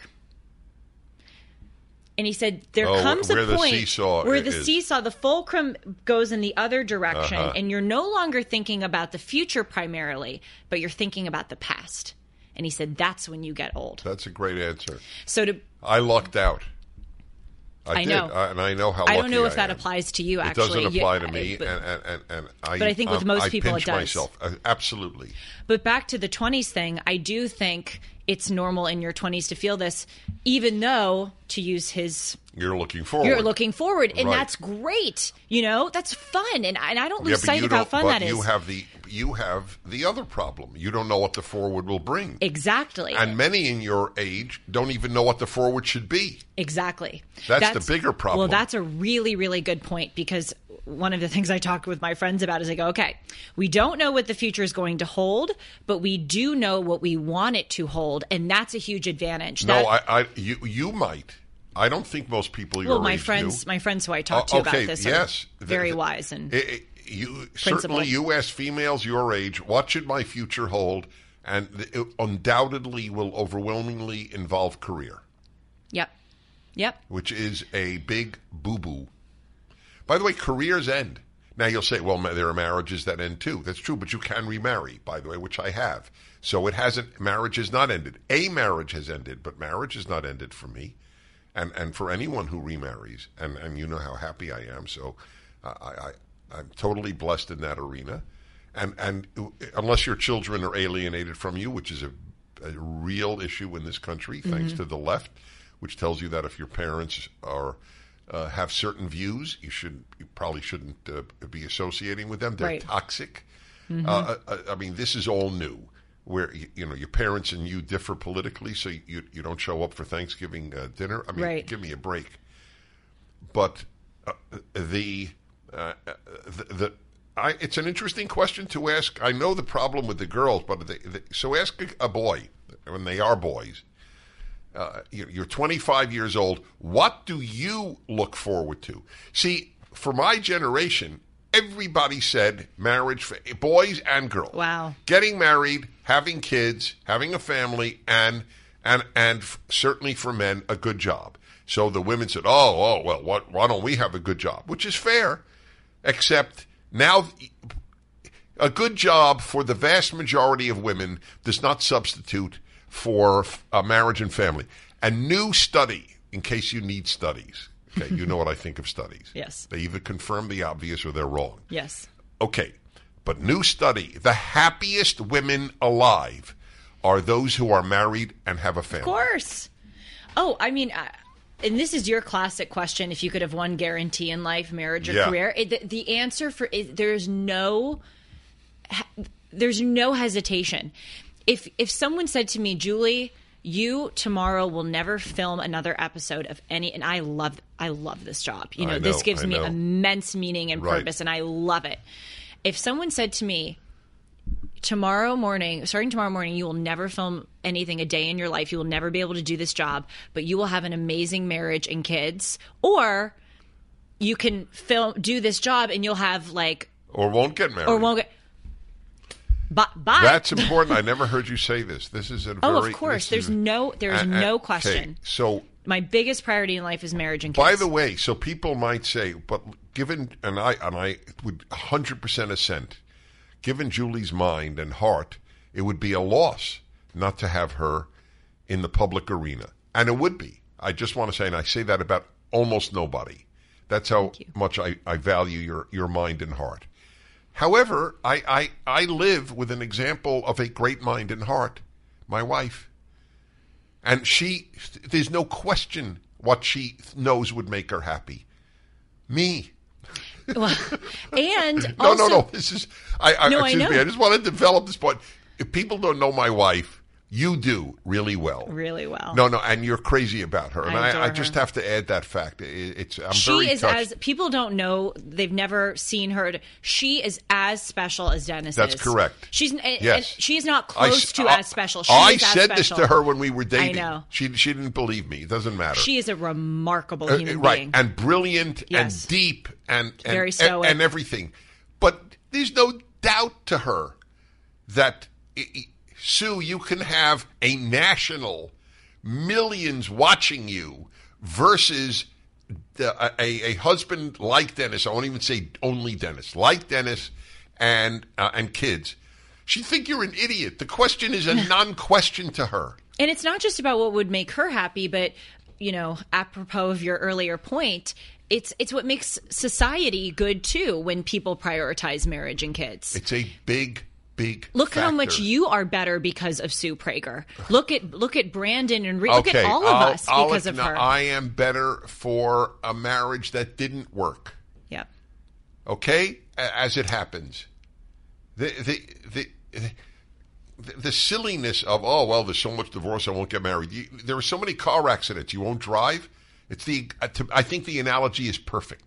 Speaker 5: And he said, there
Speaker 4: oh,
Speaker 5: comes
Speaker 4: where
Speaker 5: a
Speaker 4: the
Speaker 5: point
Speaker 4: seesaw
Speaker 5: where the
Speaker 4: is.
Speaker 5: seesaw, the fulcrum goes in the other direction,
Speaker 4: uh-huh.
Speaker 5: and you're no longer thinking about the future primarily, but you're thinking about the past. And he said, that's when you get old.
Speaker 4: That's a great answer.
Speaker 5: So to,
Speaker 4: I lucked out. I,
Speaker 5: I
Speaker 4: did,
Speaker 5: know.
Speaker 4: I, and I know how lucky
Speaker 5: I don't know if
Speaker 4: I
Speaker 5: that
Speaker 4: am.
Speaker 5: applies to you,
Speaker 4: It
Speaker 5: actually.
Speaker 4: doesn't apply
Speaker 5: Yeah,
Speaker 4: to me,
Speaker 5: but,
Speaker 4: and, and, and, and I,
Speaker 5: but I think with
Speaker 4: um,
Speaker 5: most
Speaker 4: I
Speaker 5: people
Speaker 4: pinch
Speaker 5: it does.
Speaker 4: myself. Uh, absolutely.
Speaker 5: But back to the twenties thing, I do think it's normal in your twenties to feel this, even though, to use his...
Speaker 4: You're looking forward.
Speaker 5: You're looking forward, and
Speaker 4: Right.
Speaker 5: that's great. You know, that's fun, and, and I don't lose
Speaker 4: Yeah, but
Speaker 5: sight
Speaker 4: you
Speaker 5: of how
Speaker 4: don't-
Speaker 5: fun
Speaker 4: but
Speaker 5: that is.
Speaker 4: you have the you have the other problem. You don't know what the forward will bring.
Speaker 5: Exactly.
Speaker 4: And many in your age don't even know what the forward should be.
Speaker 5: Exactly.
Speaker 4: That's the bigger problem.
Speaker 5: Well, that's a really, really good point, because one of the things I talk with my friends about is I go, okay, we don't know what the future is going to hold, but we do know what we want it to hold, and that's a huge advantage.
Speaker 4: No,
Speaker 5: That-
Speaker 4: I, I you you might. I don't think most people your
Speaker 5: well, my
Speaker 4: age
Speaker 5: friends,
Speaker 4: do.
Speaker 5: my friends who I talk
Speaker 4: Uh,
Speaker 5: to
Speaker 4: okay,
Speaker 5: about this
Speaker 4: yes.
Speaker 5: are very
Speaker 4: The-
Speaker 5: wise and
Speaker 4: It, it, you
Speaker 5: principled.
Speaker 4: certainly you ask females your age, what should my future hold, and it undoubtedly will overwhelmingly involve career.
Speaker 5: Yep. Yep.
Speaker 4: Which is a big boo-boo. By the way, careers end. Now you'll say, well, there are marriages that end too. That's true, but you can remarry, by the way, which I have. So it hasn't, marriage has not ended. A marriage has ended, but marriage has not ended for me. And and for anyone who remarries, and, and you know how happy I am, so uh, I, I, I'm totally blessed in that arena. And and unless your children are alienated from you, which is a, a real issue in this country, mm-hmm. thanks to the left, which tells you that if your parents are uh, have certain views, you should you probably shouldn't uh, be associating with them. They're
Speaker 5: right.
Speaker 4: toxic.
Speaker 5: Mm-hmm.
Speaker 4: Uh, I, I mean, this is all new. Where you know your parents and you differ politically, so you you don't show up for Thanksgiving uh, dinner. I mean,
Speaker 5: right.
Speaker 4: give me a break. But uh, the, uh, the the I, it's an interesting question to ask. I know the problem with the girls, but the, the, so ask a, a boy when they are boys. Uh, you're twenty-five years old. What do you look forward to? See, for my generation, everybody said marriage for boys and girls.
Speaker 5: Wow.
Speaker 4: Getting married, having kids, having a family, and and and f- certainly for men, a good job. So the women said, oh, oh, well, what, why don't we have a good job? Which is fair, except now a good job for the vast majority of women does not substitute for a marriage and family. A new study, in case you need studies. Okay, you know what I think of studies.
Speaker 5: Yes.
Speaker 4: They either confirm the obvious or they're wrong.
Speaker 5: Yes.
Speaker 4: Okay, but new study, the happiest women alive are those who are married and have a family.
Speaker 5: Of course. Oh, I mean, uh, and this is your classic question, if you could have one guarantee in life, marriage or
Speaker 4: yeah.
Speaker 5: career. It, the, the answer for it, there's no there's no hesitation. If if someone said to me, Julie, you tomorrow will never film another episode of any, and I love, I love this job. You know,
Speaker 4: know
Speaker 5: this gives
Speaker 4: I
Speaker 5: me
Speaker 4: know.
Speaker 5: immense meaning and
Speaker 4: Right.
Speaker 5: purpose, and I love it. If someone said to me, tomorrow morning, starting tomorrow morning, you will never film anything a day in your life. You will never be able to do this job, but you will have an amazing marriage and kids, or you can film, do this job, and you'll have like,
Speaker 4: Or won't get married.
Speaker 5: or won't get. But, but
Speaker 4: That's important. I never heard you say this. This is a very...
Speaker 5: oh, of course.
Speaker 4: this
Speaker 5: There's
Speaker 4: is-
Speaker 5: no, there's
Speaker 4: and-
Speaker 5: no
Speaker 4: and-
Speaker 5: question.
Speaker 4: Okay, so...
Speaker 5: My biggest priority in life is marriage and kids.
Speaker 4: By the way, so people might say, but given, and I and I would one hundred percent assent, given Julie's mind and heart, it would be a loss not to have her in the public arena. And it would be. I just want to say, and I say that about almost nobody. That's how much I, I value your, your mind and heart. However, I, I, I live with an example of a great mind and heart, my wife. And she, there's no question what she knows would make her happy. Me.
Speaker 5: Well, and
Speaker 4: no,
Speaker 5: also,
Speaker 4: no, no. This is, I, I,
Speaker 5: No, I
Speaker 4: excuse
Speaker 5: know.
Speaker 4: me, I just want to develop this point. If people don't know my wife, you do really well.
Speaker 5: really well.
Speaker 4: No, no, and you're crazy about her. And
Speaker 5: I adore
Speaker 4: I, I just
Speaker 5: her.
Speaker 4: have to add that fact. It, it's, I'm
Speaker 5: She
Speaker 4: very
Speaker 5: is
Speaker 4: touched.
Speaker 5: as people don't know, they've never seen her. She is as special as Dennis
Speaker 4: That's
Speaker 5: is.
Speaker 4: correct.
Speaker 5: She's and,
Speaker 4: Yes.
Speaker 5: and she is not
Speaker 4: I
Speaker 5: close
Speaker 4: s-
Speaker 5: to
Speaker 4: I-
Speaker 5: as special. She
Speaker 4: I
Speaker 5: is as
Speaker 4: said this
Speaker 5: special.
Speaker 4: to her when we were dating.
Speaker 5: know.
Speaker 4: She she didn't believe me. It doesn't matter.
Speaker 5: She is a remarkable
Speaker 4: Uh,
Speaker 5: human
Speaker 4: right,
Speaker 5: being.
Speaker 4: and brilliant
Speaker 5: Yes.
Speaker 4: and deep and and,
Speaker 5: Very
Speaker 4: and,
Speaker 5: stoic.
Speaker 4: and everything. But there's no doubt to her that i- i- Sue, you can have a national, millions watching you versus the, a, a husband like Dennis. I won't even say only Dennis, like Dennis, and uh, and kids. She'd think you're an idiot. The question is a non-question to her.
Speaker 5: And it's not just about what would make her happy, but, you know, apropos of your earlier point, it's it's what makes society good too when people prioritize marriage and kids.
Speaker 4: It's a big, big
Speaker 5: Look how much
Speaker 4: factor.
Speaker 5: you are better because of Sue Prager. Look at look at Brandon and Re- look
Speaker 4: Okay,
Speaker 5: at all of
Speaker 4: I'll-
Speaker 5: us
Speaker 4: I'll
Speaker 5: because of
Speaker 4: acknow-
Speaker 5: her.
Speaker 4: I am better for a marriage that didn't work.
Speaker 5: yeah.
Speaker 4: Okay, A- as it happens, the the the. the the silliness of, oh, well, there's so much divorce, I won't get married. You, there are so many car accidents, you won't drive. It's the. Uh, to, I think the analogy is perfect.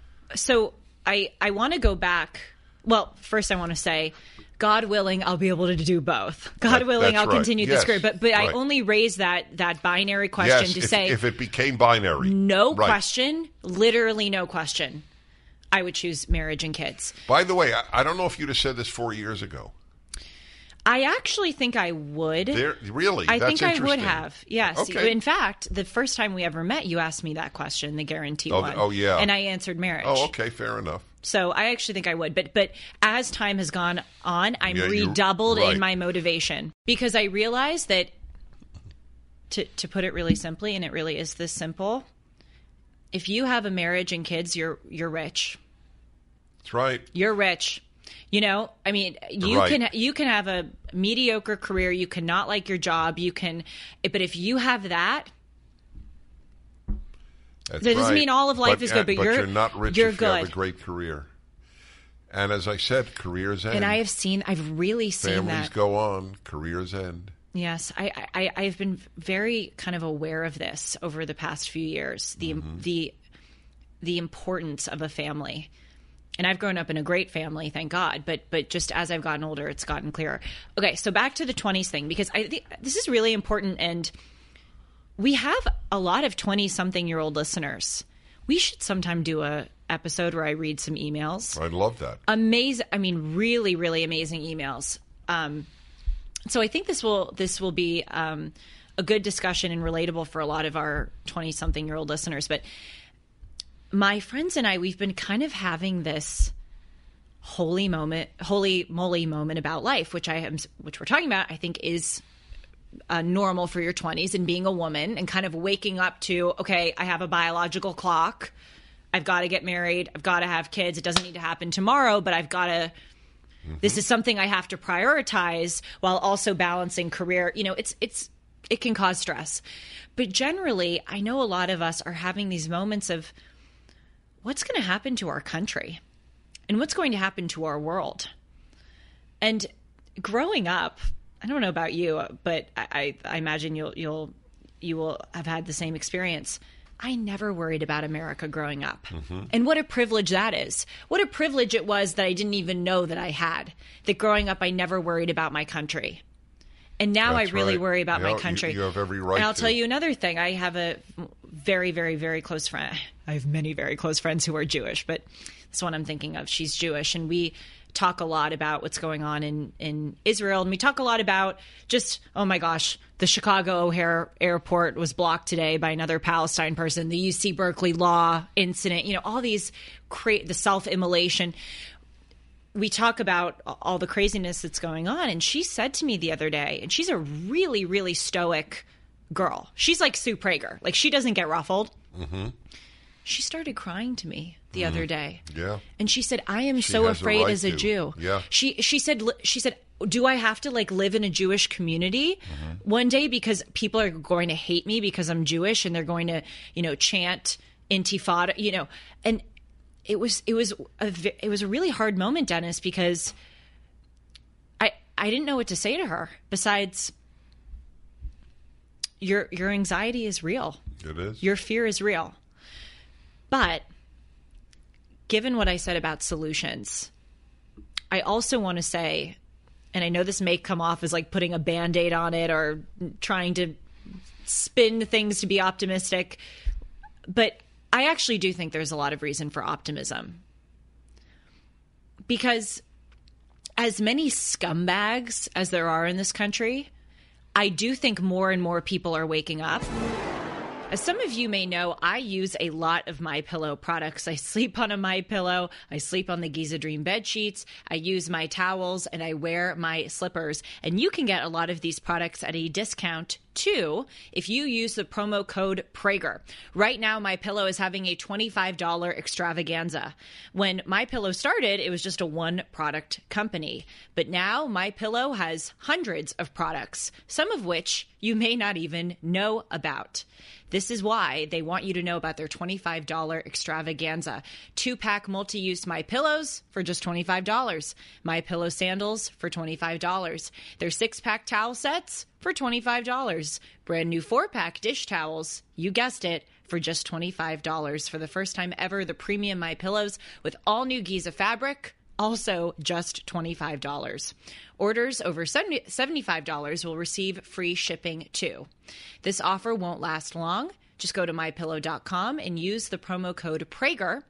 Speaker 5: So I I want to go back. Well, first I want to say, God willing, I'll be able to do both. God
Speaker 4: That-
Speaker 5: willing,
Speaker 4: that's
Speaker 5: I'll
Speaker 4: right.
Speaker 5: continue
Speaker 4: Yes.
Speaker 5: this career. But but I
Speaker 4: Right.
Speaker 5: only raise that that binary question
Speaker 4: Yes,
Speaker 5: to
Speaker 4: if,
Speaker 5: say
Speaker 4: if it became binary,
Speaker 5: no
Speaker 4: right.
Speaker 5: question, literally no question, I would choose marriage and kids.
Speaker 4: By the way, I, I don't know if you'd have said this four years ago.
Speaker 5: I actually think I would.
Speaker 4: There, really?
Speaker 5: I
Speaker 4: That's
Speaker 5: think I would
Speaker 4: interesting.
Speaker 5: have. Yes.
Speaker 4: Okay.
Speaker 5: In fact, the first time we ever met, you asked me that question, the guarantee
Speaker 4: Oh,
Speaker 5: one.
Speaker 4: oh, yeah.
Speaker 5: And I answered marriage.
Speaker 4: Oh, okay, fair enough.
Speaker 5: So I actually think I would. But but as time has gone on, I'm
Speaker 4: Yeah, you-
Speaker 5: redoubled
Speaker 4: right.
Speaker 5: in my motivation because I realize that, to to put it really simply, and it really is this simple, if you have a marriage and kids, you're you're rich.
Speaker 4: That's right.
Speaker 5: You're rich. You know, I mean, you
Speaker 4: Right.
Speaker 5: can you can have a mediocre career, you cannot like your job, you can, but if you have that,
Speaker 4: That's
Speaker 5: that doesn't
Speaker 4: right.
Speaker 5: mean all of life
Speaker 4: but,
Speaker 5: is good, but
Speaker 4: but
Speaker 5: you're-
Speaker 4: you're not rich
Speaker 5: you're
Speaker 4: if you have
Speaker 5: good.
Speaker 4: a great career. And as I said, careers end.
Speaker 5: and I have seen, I've really seen
Speaker 4: Families
Speaker 5: that.
Speaker 4: go on, careers end.
Speaker 5: Yes, I, I I've been very kind of aware of this over the past few years. The
Speaker 4: Mm-hmm.
Speaker 5: the the importance of a family. And I've grown up in a great family, thank God. But but just as I've gotten older, it's gotten clearer. Okay, so back to the twenties thing, because I think this is really important. And we have a lot of twenty-something-year-old listeners. We should sometime do a episode where I read some emails.
Speaker 4: I'd love that.
Speaker 5: Amazing. I mean, really, really amazing emails. Um, so I think this will this will be um, a good discussion and relatable for a lot of our twenty-something-year-old listeners. But my friends and I, we've been kind of having this holy moment, holy moly moment about life, which I am, which we're talking about, I think is uh, normal for your twenties and being a woman and kind of waking up to, okay, I have a biological clock. I've got to get married. I've got to have kids. It doesn't need to happen tomorrow, but I've got to, mm-hmm. this is something I have to prioritize while also balancing career. You know, it's, it's, it can cause stress, but generally I know a lot of us are having these moments of, what's going to happen to our country and what's going to happen to our world? And growing up, I don't know about you, but I, I, I imagine you'll, you'll, you will have had the same experience. I never worried about America growing up. Mm-hmm. And what a privilege that is. What a privilege it was that I didn't even know that I had, that growing up, I never worried about my country. And now
Speaker 4: That's
Speaker 5: I really
Speaker 4: right.
Speaker 5: worry about
Speaker 4: You
Speaker 5: my
Speaker 4: know,
Speaker 5: country.
Speaker 4: You, you have every right
Speaker 5: And I'll
Speaker 4: to.
Speaker 5: tell you another thing. I have a very, very, very close friend. I have many very close friends who are Jewish, but this one I'm thinking of, she's Jewish. And we talk a lot about what's going on in, in Israel. And we talk a lot about just, oh my gosh, the Chicago O'Hare Airport was blocked today by another Palestine person, the U C Berkeley law incident, you know, all these, cra- the self-immolation. We talk about all the craziness that's going on. And she said to me the other day, and she's a really, really stoic girl. She's like Sue Prager. Like, she doesn't get ruffled. Mm-hmm. She started crying to me the mm-hmm. other day.
Speaker 4: Yeah.
Speaker 5: And she said, I am
Speaker 4: She
Speaker 5: so
Speaker 4: has a
Speaker 5: afraid
Speaker 4: right
Speaker 5: as a
Speaker 4: to.
Speaker 5: Jew.
Speaker 4: Yeah.
Speaker 5: She, she said, she said, do I have to like live in a Jewish community mm-hmm. one day because people are going to hate me because I'm Jewish and they're going to, you know, chant intifada, you know, and it was, it was, a, it was a really hard moment, Dennis, because I, I didn't know what to say to her besides your, your anxiety is real.
Speaker 4: It is.
Speaker 5: Your fear is real. But given what I said about solutions, I also want to say, and I know this may come off as like putting a Band-Aid on it or trying to spin things to be optimistic, but I actually do think there's a lot of reason for optimism. Because as many scumbags as there are in this country, I do think more and more people are waking up. As some of you may know, I use a lot of MyPillow products. I sleep on a MyPillow. I sleep on the Giza Dream bed sheets. I use my towels and I wear my slippers. And you can get a lot of these products at a discount too if you use the promo code Prager. Right now, MyPillow is having a twenty-five dollars extravaganza. When MyPillow started, it was just a one-product company. But now MyPillow has hundreds of products, some of which you may not even know about. This is why they want you to know about their twenty-five dollars extravaganza. Two-pack multi-use MyPillows for just twenty-five dollars. MyPillow sandals for twenty-five dollars. Their six-pack towel sets for twenty-five dollars. Brand new four-pack dish towels, you guessed it, for just twenty-five dollars. For the first time ever, the premium MyPillows with all new Giza fabric, also just twenty-five dollars. Orders over seventy-five dollars will receive free shipping too. This offer won't last long. Just go to my pillow dot com and use the promo code Prager,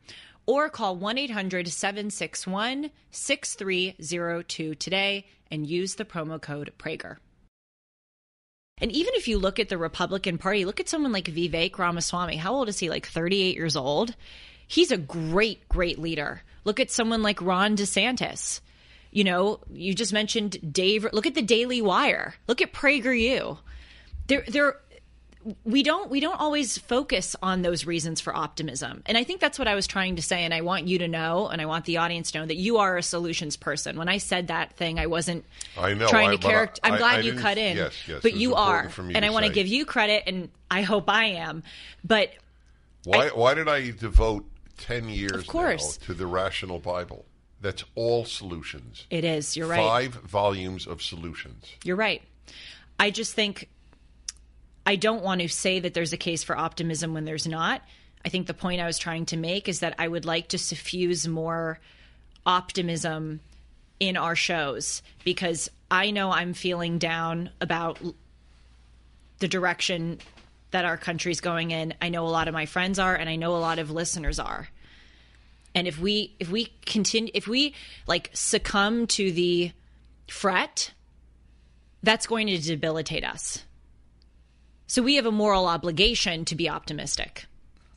Speaker 5: or call one eight hundred seven six one six three zero two today and use the promo code Prager. And even if you look at the Republican Party, look at someone like Vivek Ramaswamy. How old is he? Like thirty-eight years old? He's a great, great leader. Look at someone like Ron DeSantis. You know, you just mentioned Dave. Look at the Daily Wire. Look at PragerU. They're, they're, we don't we don't always focus on those reasons for optimism. And I think that's what I was trying to say. And I want you to know, and I want the audience to know, that you are a solutions person. When I said that thing, I wasn't
Speaker 4: I know,
Speaker 5: trying
Speaker 4: I,
Speaker 5: to character. I'm
Speaker 4: I,
Speaker 5: glad
Speaker 4: I
Speaker 5: you cut in.
Speaker 4: Yes, yes,
Speaker 5: but you are.
Speaker 4: For me
Speaker 5: and I want to give you credit, and I hope I am. But
Speaker 4: why,
Speaker 5: I,
Speaker 4: why did I devote ten years
Speaker 5: of course.
Speaker 4: now to the Rational Bible? That's all solutions.
Speaker 5: It is. You're right.
Speaker 4: Five volumes of solutions.
Speaker 5: You're right. I just think I don't want to say that there's a case for optimism when there's not. I think the point I was trying to make is that I would like to suffuse more optimism in our shows, because I know I'm feeling down about the direction that our country's going in. I know a lot of my friends are, and I know a lot of listeners are. And if we if we continue if we like succumb to the fret, that's going to debilitate us. So we have a moral obligation to be optimistic.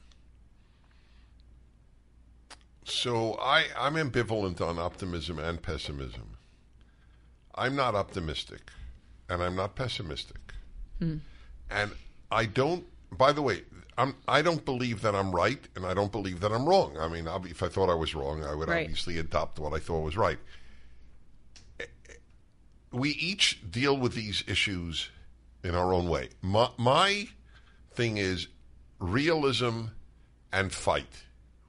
Speaker 4: So I, I'm ambivalent on optimism and pessimism. I'm not optimistic, and I'm not pessimistic. Mm. And I don't, by the way, I'm, I don't believe that I'm right, and I don't believe that I'm wrong. I mean, if I thought I was wrong, I would right. obviously adopt what I thought was right. We each deal with these issues in our own way. My, my thing is realism and fight.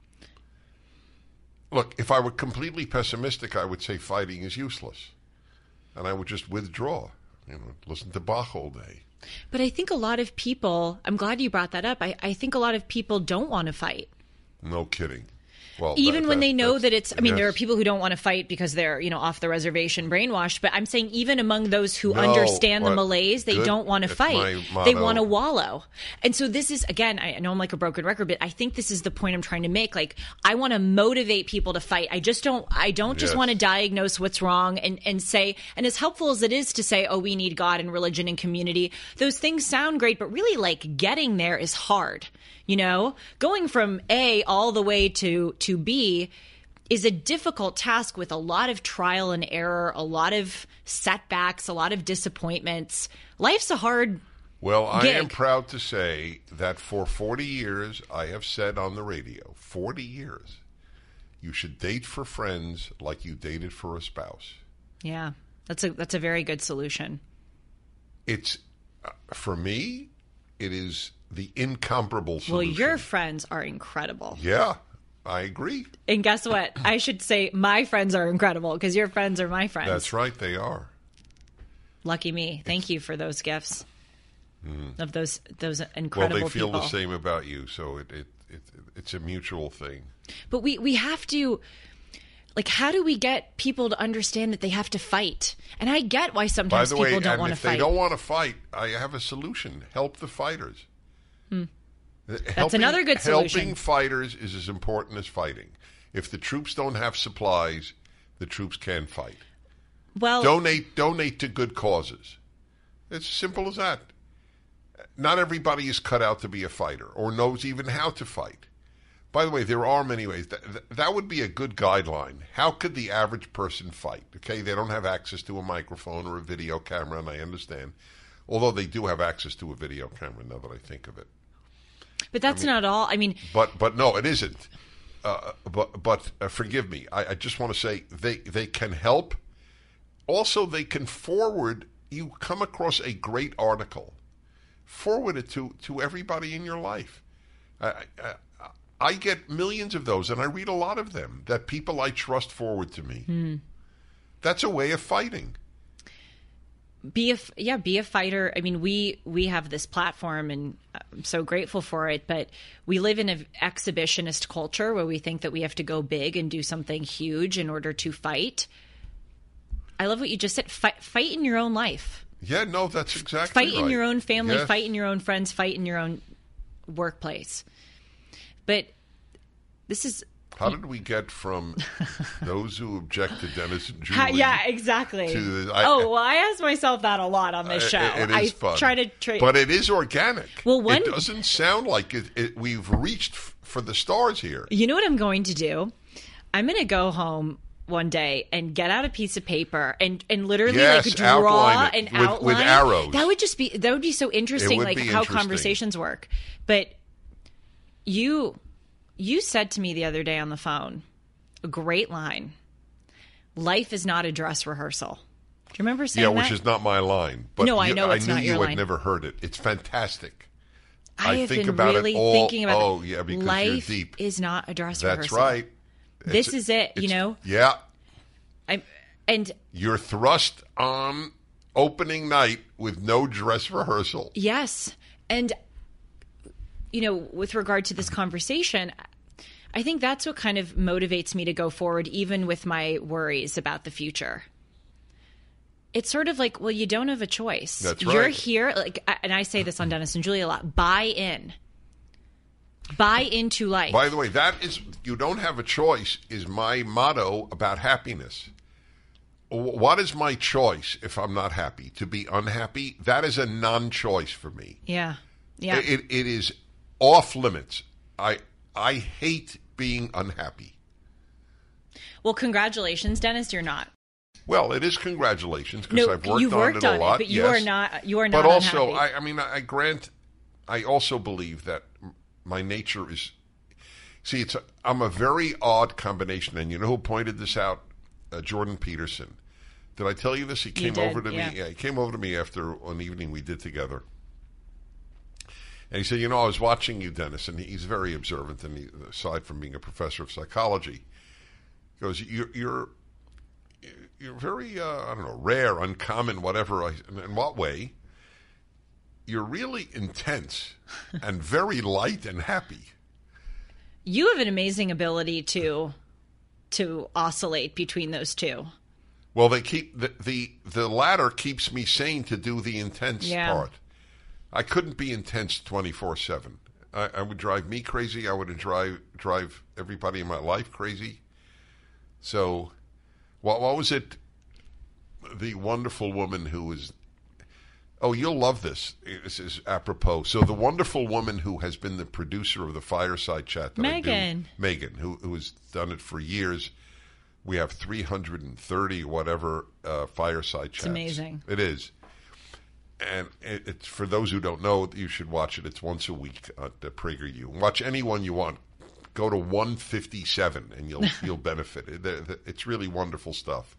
Speaker 4: Look, if I were completely pessimistic, I would say fighting is useless. And I would just withdraw, you know, listen to Bach all day.
Speaker 5: But I think a lot of people, I'm glad you brought that up, I, I think a lot of people don't want to fight.
Speaker 4: No kidding. Well,
Speaker 5: even
Speaker 4: that,
Speaker 5: when
Speaker 4: that,
Speaker 5: they know that it's, I mean,
Speaker 4: yes.
Speaker 5: there are people who don't want to fight because they're, you know, off the reservation brainwashed. But I'm saying even among those who
Speaker 4: no,
Speaker 5: understand the malaise, they
Speaker 4: good.
Speaker 5: don't want to
Speaker 4: That's
Speaker 5: fight. They want to wallow. And so this is, again, I know I'm like a broken record, but I think this is the point I'm trying to make. Like, I want to motivate people to fight. I just don't, I don't just
Speaker 4: yes.
Speaker 5: want to diagnose what's wrong and, and say, and as helpful as it is to say, oh, we need God and religion and community, those things sound great, but really like getting there is hard. You know, going from A all the way to, to B is a difficult task with a lot of trial and error, a lot of setbacks, a lot of disappointments. Life's a hard
Speaker 4: Well, I
Speaker 5: gig.
Speaker 4: am proud to say that for forty years, I have said on the radio, forty years, you should date for friends like you dated for a spouse.
Speaker 5: Yeah, that's a that's a very good solution.
Speaker 4: It's, uh, for me, it is the incomparable solution.
Speaker 5: Well, your friends are incredible.
Speaker 4: Yeah, I agree.
Speaker 5: And guess what? I should say my friends are incredible because your friends are my friends.
Speaker 4: That's right, they are.
Speaker 5: Lucky me. Thank it's, you for those gifts mm. of those those incredible people.
Speaker 4: Well, they feel
Speaker 5: people.
Speaker 4: the same about you, so it, it, it it's a mutual thing.
Speaker 5: But we, we have to... Like, how do we get people to understand that they have to fight? And I get why sometimes
Speaker 4: people
Speaker 5: way, don't
Speaker 4: want
Speaker 5: to fight.
Speaker 4: If they don't want to fight, I have a solution. Help the fighters.
Speaker 5: Hmm. That's
Speaker 4: helping,
Speaker 5: another good solution.
Speaker 4: Helping fighters is as important as fighting. If the troops don't have supplies, the troops can fight.
Speaker 5: Well,
Speaker 4: donate donate to good causes. It's as simple as that. Not everybody is cut out to be a fighter or knows even how to fight. By the way, there are many ways. That, that would be a good guideline. How could the average person fight? Okay, they don't have access to a microphone or a video camera, and I understand. Although they do have access to a video camera, now that I think of it.
Speaker 5: But that's
Speaker 4: I mean,
Speaker 5: not all. I mean,
Speaker 4: but but no, it isn't. Uh, but but uh, forgive me. I, I just want to say they they can help. Also, they can forward. You come across a great article, forward it to to everybody in your life. I, I, I get millions of those, and I read a lot of them that people I trust forward to me.
Speaker 5: Mm.
Speaker 4: That's a way of fighting.
Speaker 5: Be a yeah, be a fighter. I mean, we we have this platform, and I'm so grateful for it. But we live in an exhibitionist culture where we think that we have to go big and do something huge in order to fight. I love what you just said. Fight, fight in your own life.
Speaker 4: Yeah, no, that's exactly
Speaker 5: fight
Speaker 4: right.
Speaker 5: in your own family.
Speaker 4: Yes.
Speaker 5: Fight in your own friends. Fight in your own workplace. But this is
Speaker 4: How did we get from those who object to Dennis and Julie?
Speaker 5: Ha- yeah, exactly.
Speaker 4: To the, I,
Speaker 5: oh, well, I ask myself that a lot on this show.
Speaker 4: It, it is
Speaker 5: I
Speaker 4: fun.
Speaker 5: try to tra-
Speaker 4: but it is organic.
Speaker 5: Well, one,
Speaker 4: it doesn't sound like it, it, we've reached f- for the stars here.
Speaker 5: You know what I'm going to do? I'm going to go home one day and get out a piece of paper and, and literally
Speaker 4: yes,
Speaker 5: like draw
Speaker 4: outline
Speaker 5: an
Speaker 4: with,
Speaker 5: outline
Speaker 4: with arrows.
Speaker 5: That would just be that would be so interesting,
Speaker 4: would
Speaker 5: like
Speaker 4: be
Speaker 5: how
Speaker 4: interesting.
Speaker 5: conversations work. But you you said to me the other day on the phone, a great line. Life is not a dress rehearsal. Do you remember saying
Speaker 4: yeah,
Speaker 5: that?
Speaker 4: which is not my line. But
Speaker 5: no, I
Speaker 4: you,
Speaker 5: know it's
Speaker 4: I knew
Speaker 5: not
Speaker 4: you
Speaker 5: your
Speaker 4: had
Speaker 5: line.
Speaker 4: never heard it. It's fantastic.
Speaker 5: I,
Speaker 4: I
Speaker 5: have
Speaker 4: think
Speaker 5: been
Speaker 4: about
Speaker 5: really
Speaker 4: it all.
Speaker 5: thinking about
Speaker 4: oh,
Speaker 5: that.
Speaker 4: yeah, because
Speaker 5: Life
Speaker 4: you're deep.
Speaker 5: is not a dress
Speaker 4: That's
Speaker 5: rehearsal.
Speaker 4: right.
Speaker 5: This
Speaker 4: It's,
Speaker 5: is it. You
Speaker 4: it's-
Speaker 5: know.
Speaker 4: Yeah.
Speaker 5: I and
Speaker 4: You're thrust on opening night with no dress rehearsal.
Speaker 5: yes, and you know, with regard to this conversation, I think that's what kind of motivates me to go forward, even with my worries about the future. It's sort of like, well, you don't have a choice.
Speaker 4: That's
Speaker 5: You're
Speaker 4: right.
Speaker 5: here, like, and I say this on Dennis and Julie a lot. Buy in. Buy into life.
Speaker 4: By the way, that is, you don't have a choice, is my motto about happiness. W- What is my choice if I'm not happy? To be unhappy? That is a non-choice for me.
Speaker 5: Yeah. Yeah.
Speaker 4: It, it is off limits. I I hate being unhappy.
Speaker 5: Well, congratulations, Dennis. You're not.
Speaker 4: Well, it is congratulations because
Speaker 5: No,
Speaker 4: I've worked
Speaker 5: you've
Speaker 4: on
Speaker 5: worked
Speaker 4: it a
Speaker 5: on
Speaker 4: lot.
Speaker 5: it, but you
Speaker 4: yes.
Speaker 5: are not. You are not.
Speaker 4: But also,
Speaker 5: unhappy.
Speaker 4: I, I mean, I, I grant. I also believe that my nature is. See, it's. A, I'm a very odd combination, and you know who pointed this out? Uh, Jordan Peterson. Did I tell you this? He came
Speaker 5: did,
Speaker 4: over to
Speaker 5: yeah.
Speaker 4: me. Yeah, he came over to me after an evening we did together. And he said, you know, I was watching you, Dennis, and he's very observant, and he, aside from being a professor of psychology, he goes, you're, you're, you're very, uh, I don't know, rare, uncommon, whatever. I, in what way? You're really intense and very light and happy.
Speaker 5: You have an amazing ability to to oscillate between those two.
Speaker 4: Well, they keep the the, the latter keeps me sane to do the intense
Speaker 5: Yeah.
Speaker 4: part. I couldn't be intense twenty-four seven. I, I would drive me crazy. I would drive drive everybody in my life crazy. So, what what was it? The wonderful woman who was. Oh, you'll love this. This is apropos. So, the wonderful woman who has been the producer of the Fireside Chat that I do,
Speaker 5: Megan.
Speaker 4: Megan, who who has done it for years. We have three hundred thirty whatever uh, Fireside Chats.
Speaker 5: amazing.
Speaker 4: It is. And it, it's for those who don't know, you should watch it. It's once a week at the PragerU. Watch any one you want. Go to one fifty-seven and you'll you'll benefit. It, it, it's really wonderful stuff.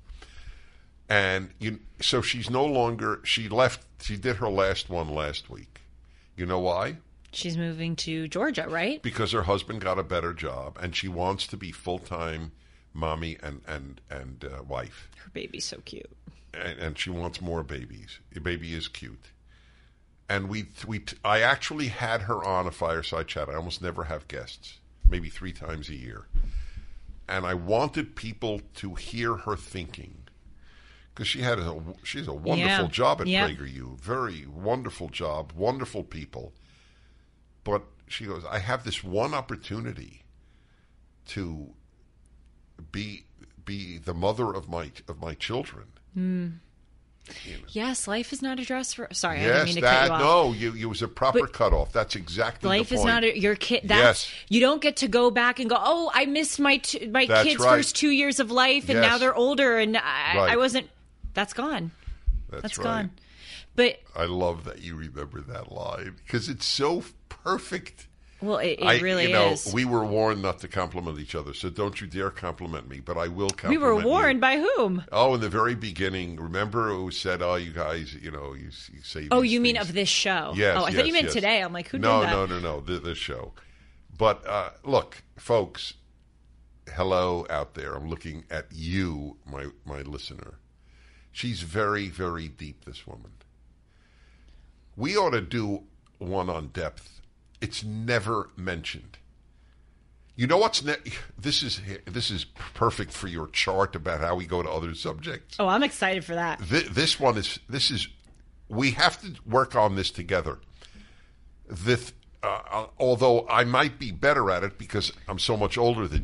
Speaker 4: And you, so she's no longer. She left. She did her last one last week. You know why?
Speaker 5: She's moving to Georgia, right?
Speaker 4: Because her husband got a better job, and she wants to be full time mommy and and and uh, wife.
Speaker 5: Her baby's so cute.
Speaker 4: And, and she wants more babies. The baby is cute. And we, we, I actually had her on a Fireside Chat. I almost never have guests, maybe three times a year. And I wanted people to hear her thinking. Because she had a, she has a wonderful
Speaker 5: Yeah.
Speaker 4: job at
Speaker 5: Yeah.
Speaker 4: PragerU. Very wonderful job, wonderful people. But she goes, I have this one opportunity to be be the mother of my of my children.
Speaker 5: Mm. You know. Yes, life is not a dress for. Sorry, I didn't
Speaker 4: Yes,
Speaker 5: mean to
Speaker 4: that
Speaker 5: cut you off.
Speaker 4: no, you it was a proper
Speaker 5: But
Speaker 4: cutoff. That's exactly
Speaker 5: life
Speaker 4: the
Speaker 5: is
Speaker 4: point.
Speaker 5: not a, your kid. That's,
Speaker 4: Yes.
Speaker 5: You don't get to go back and go, oh, I missed my t- my
Speaker 4: That's
Speaker 5: kids'
Speaker 4: right.
Speaker 5: first two years of life, and
Speaker 4: Yes.
Speaker 5: now they're older, and I,
Speaker 4: Right.
Speaker 5: I wasn't. That's gone.
Speaker 4: That's,
Speaker 5: That's
Speaker 4: right.
Speaker 5: gone. But
Speaker 4: I love that you remember that line because it's so perfect.
Speaker 5: well, it, it
Speaker 4: I,
Speaker 5: really
Speaker 4: you know,
Speaker 5: is.
Speaker 4: we were warned not to compliment each other, so don't you dare compliment me. But I will
Speaker 5: We
Speaker 4: compliment
Speaker 5: were
Speaker 4: you.
Speaker 5: warned by whom?
Speaker 4: Oh, in the very beginning, remember it was said, "Oh, you guys, you know, you, you say."
Speaker 5: Oh,
Speaker 4: these
Speaker 5: you mean
Speaker 4: things.
Speaker 5: of this show?
Speaker 4: Yes.
Speaker 5: Oh, I
Speaker 4: yes,
Speaker 5: thought you meant
Speaker 4: yes.
Speaker 5: today. I'm like, who
Speaker 4: no,
Speaker 5: did that?
Speaker 4: No, no, no, no. This show. But uh, look, folks. Hello out there. I'm looking at you, my my listener. She's very, very deep. This woman. We ought to do one on depth. It's never mentioned. You know what's ne- this is this is perfect for your chart about how we go to other subjects.
Speaker 5: Oh, I'm excited for that.
Speaker 4: Th- this one is this is we have to work on this together. This, uh, although I might be better at it because I'm so much older than you,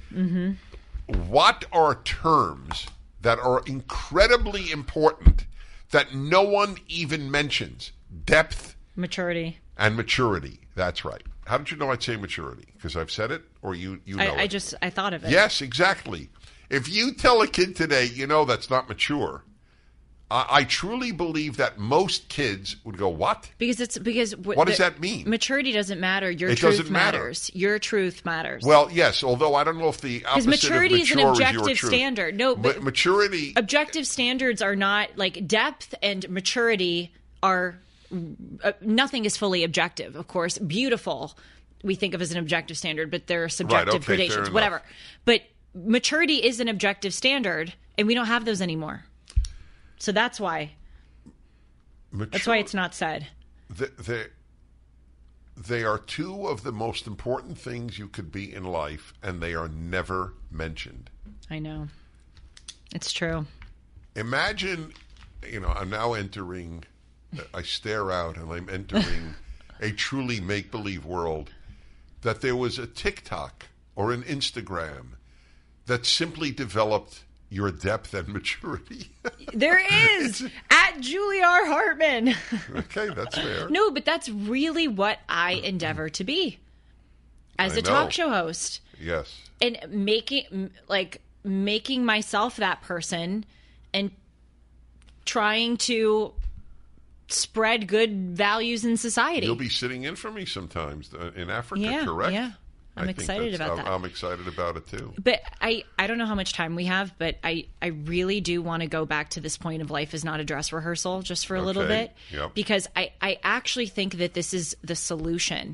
Speaker 5: Mm-hmm.
Speaker 4: What are terms that are incredibly important that no one even mentions? Depth,
Speaker 5: maturity,
Speaker 4: and maturity. That's right. How did you know I'd say maturity? Because I've said it, or you you know
Speaker 5: I, I
Speaker 4: it?
Speaker 5: just I thought of it.
Speaker 4: Yes, exactly. If you tell a kid today, you know that's not mature, I, I truly believe that most kids would go, "What?"
Speaker 5: Because it's because w-
Speaker 4: what does
Speaker 5: the,
Speaker 4: that mean?
Speaker 5: Maturity doesn't matter. Your
Speaker 4: It
Speaker 5: truth
Speaker 4: doesn't matter.
Speaker 5: matters. Your truth matters.
Speaker 4: Well, yes. Although I don't know if the opposite
Speaker 5: maturity
Speaker 4: of
Speaker 5: is an
Speaker 4: mature
Speaker 5: objective
Speaker 4: your truth.
Speaker 5: standard. No,
Speaker 4: Ma-
Speaker 5: but
Speaker 4: maturity.
Speaker 5: Objective standards are not like depth and maturity are. Uh, nothing is fully objective. Of course, beautiful we think of as an objective standard, but there are subjective
Speaker 4: Right, okay, fair
Speaker 5: gradations.
Speaker 4: enough.
Speaker 5: Whatever. But maturity is an objective standard, and we don't have those anymore. So that's why.
Speaker 4: Mature,
Speaker 5: That's why it's not said.
Speaker 4: The, the, they are two of the most important things you could be in life, and they are never mentioned.
Speaker 5: I know. It's true.
Speaker 4: Imagine, you know, I'm now entering, I stare out and I'm entering a truly make-believe world, that there was a TikTok or an Instagram that simply developed your depth and maturity.
Speaker 5: There is at Julie R. Hartman.
Speaker 4: Okay, that's fair.
Speaker 5: No, but that's really what I endeavor to be as
Speaker 4: I
Speaker 5: a
Speaker 4: know.
Speaker 5: talk show host.
Speaker 4: Yes.
Speaker 5: And making like making myself that person and trying to spread good values in society.
Speaker 4: You'll be sitting in for me sometimes uh, in Africa,
Speaker 5: Yeah,
Speaker 4: correct?
Speaker 5: yeah. I'm
Speaker 4: I think
Speaker 5: excited
Speaker 4: that's-
Speaker 5: about
Speaker 4: I'm,
Speaker 5: that.
Speaker 4: I'm excited about it too.
Speaker 5: But I, I don't know how much time we have, but I, I really do want to go back to this point of life is not a dress rehearsal just for a little
Speaker 4: Okay,
Speaker 5: bit.
Speaker 4: yep.
Speaker 5: Because I, I actually think that this is the solution,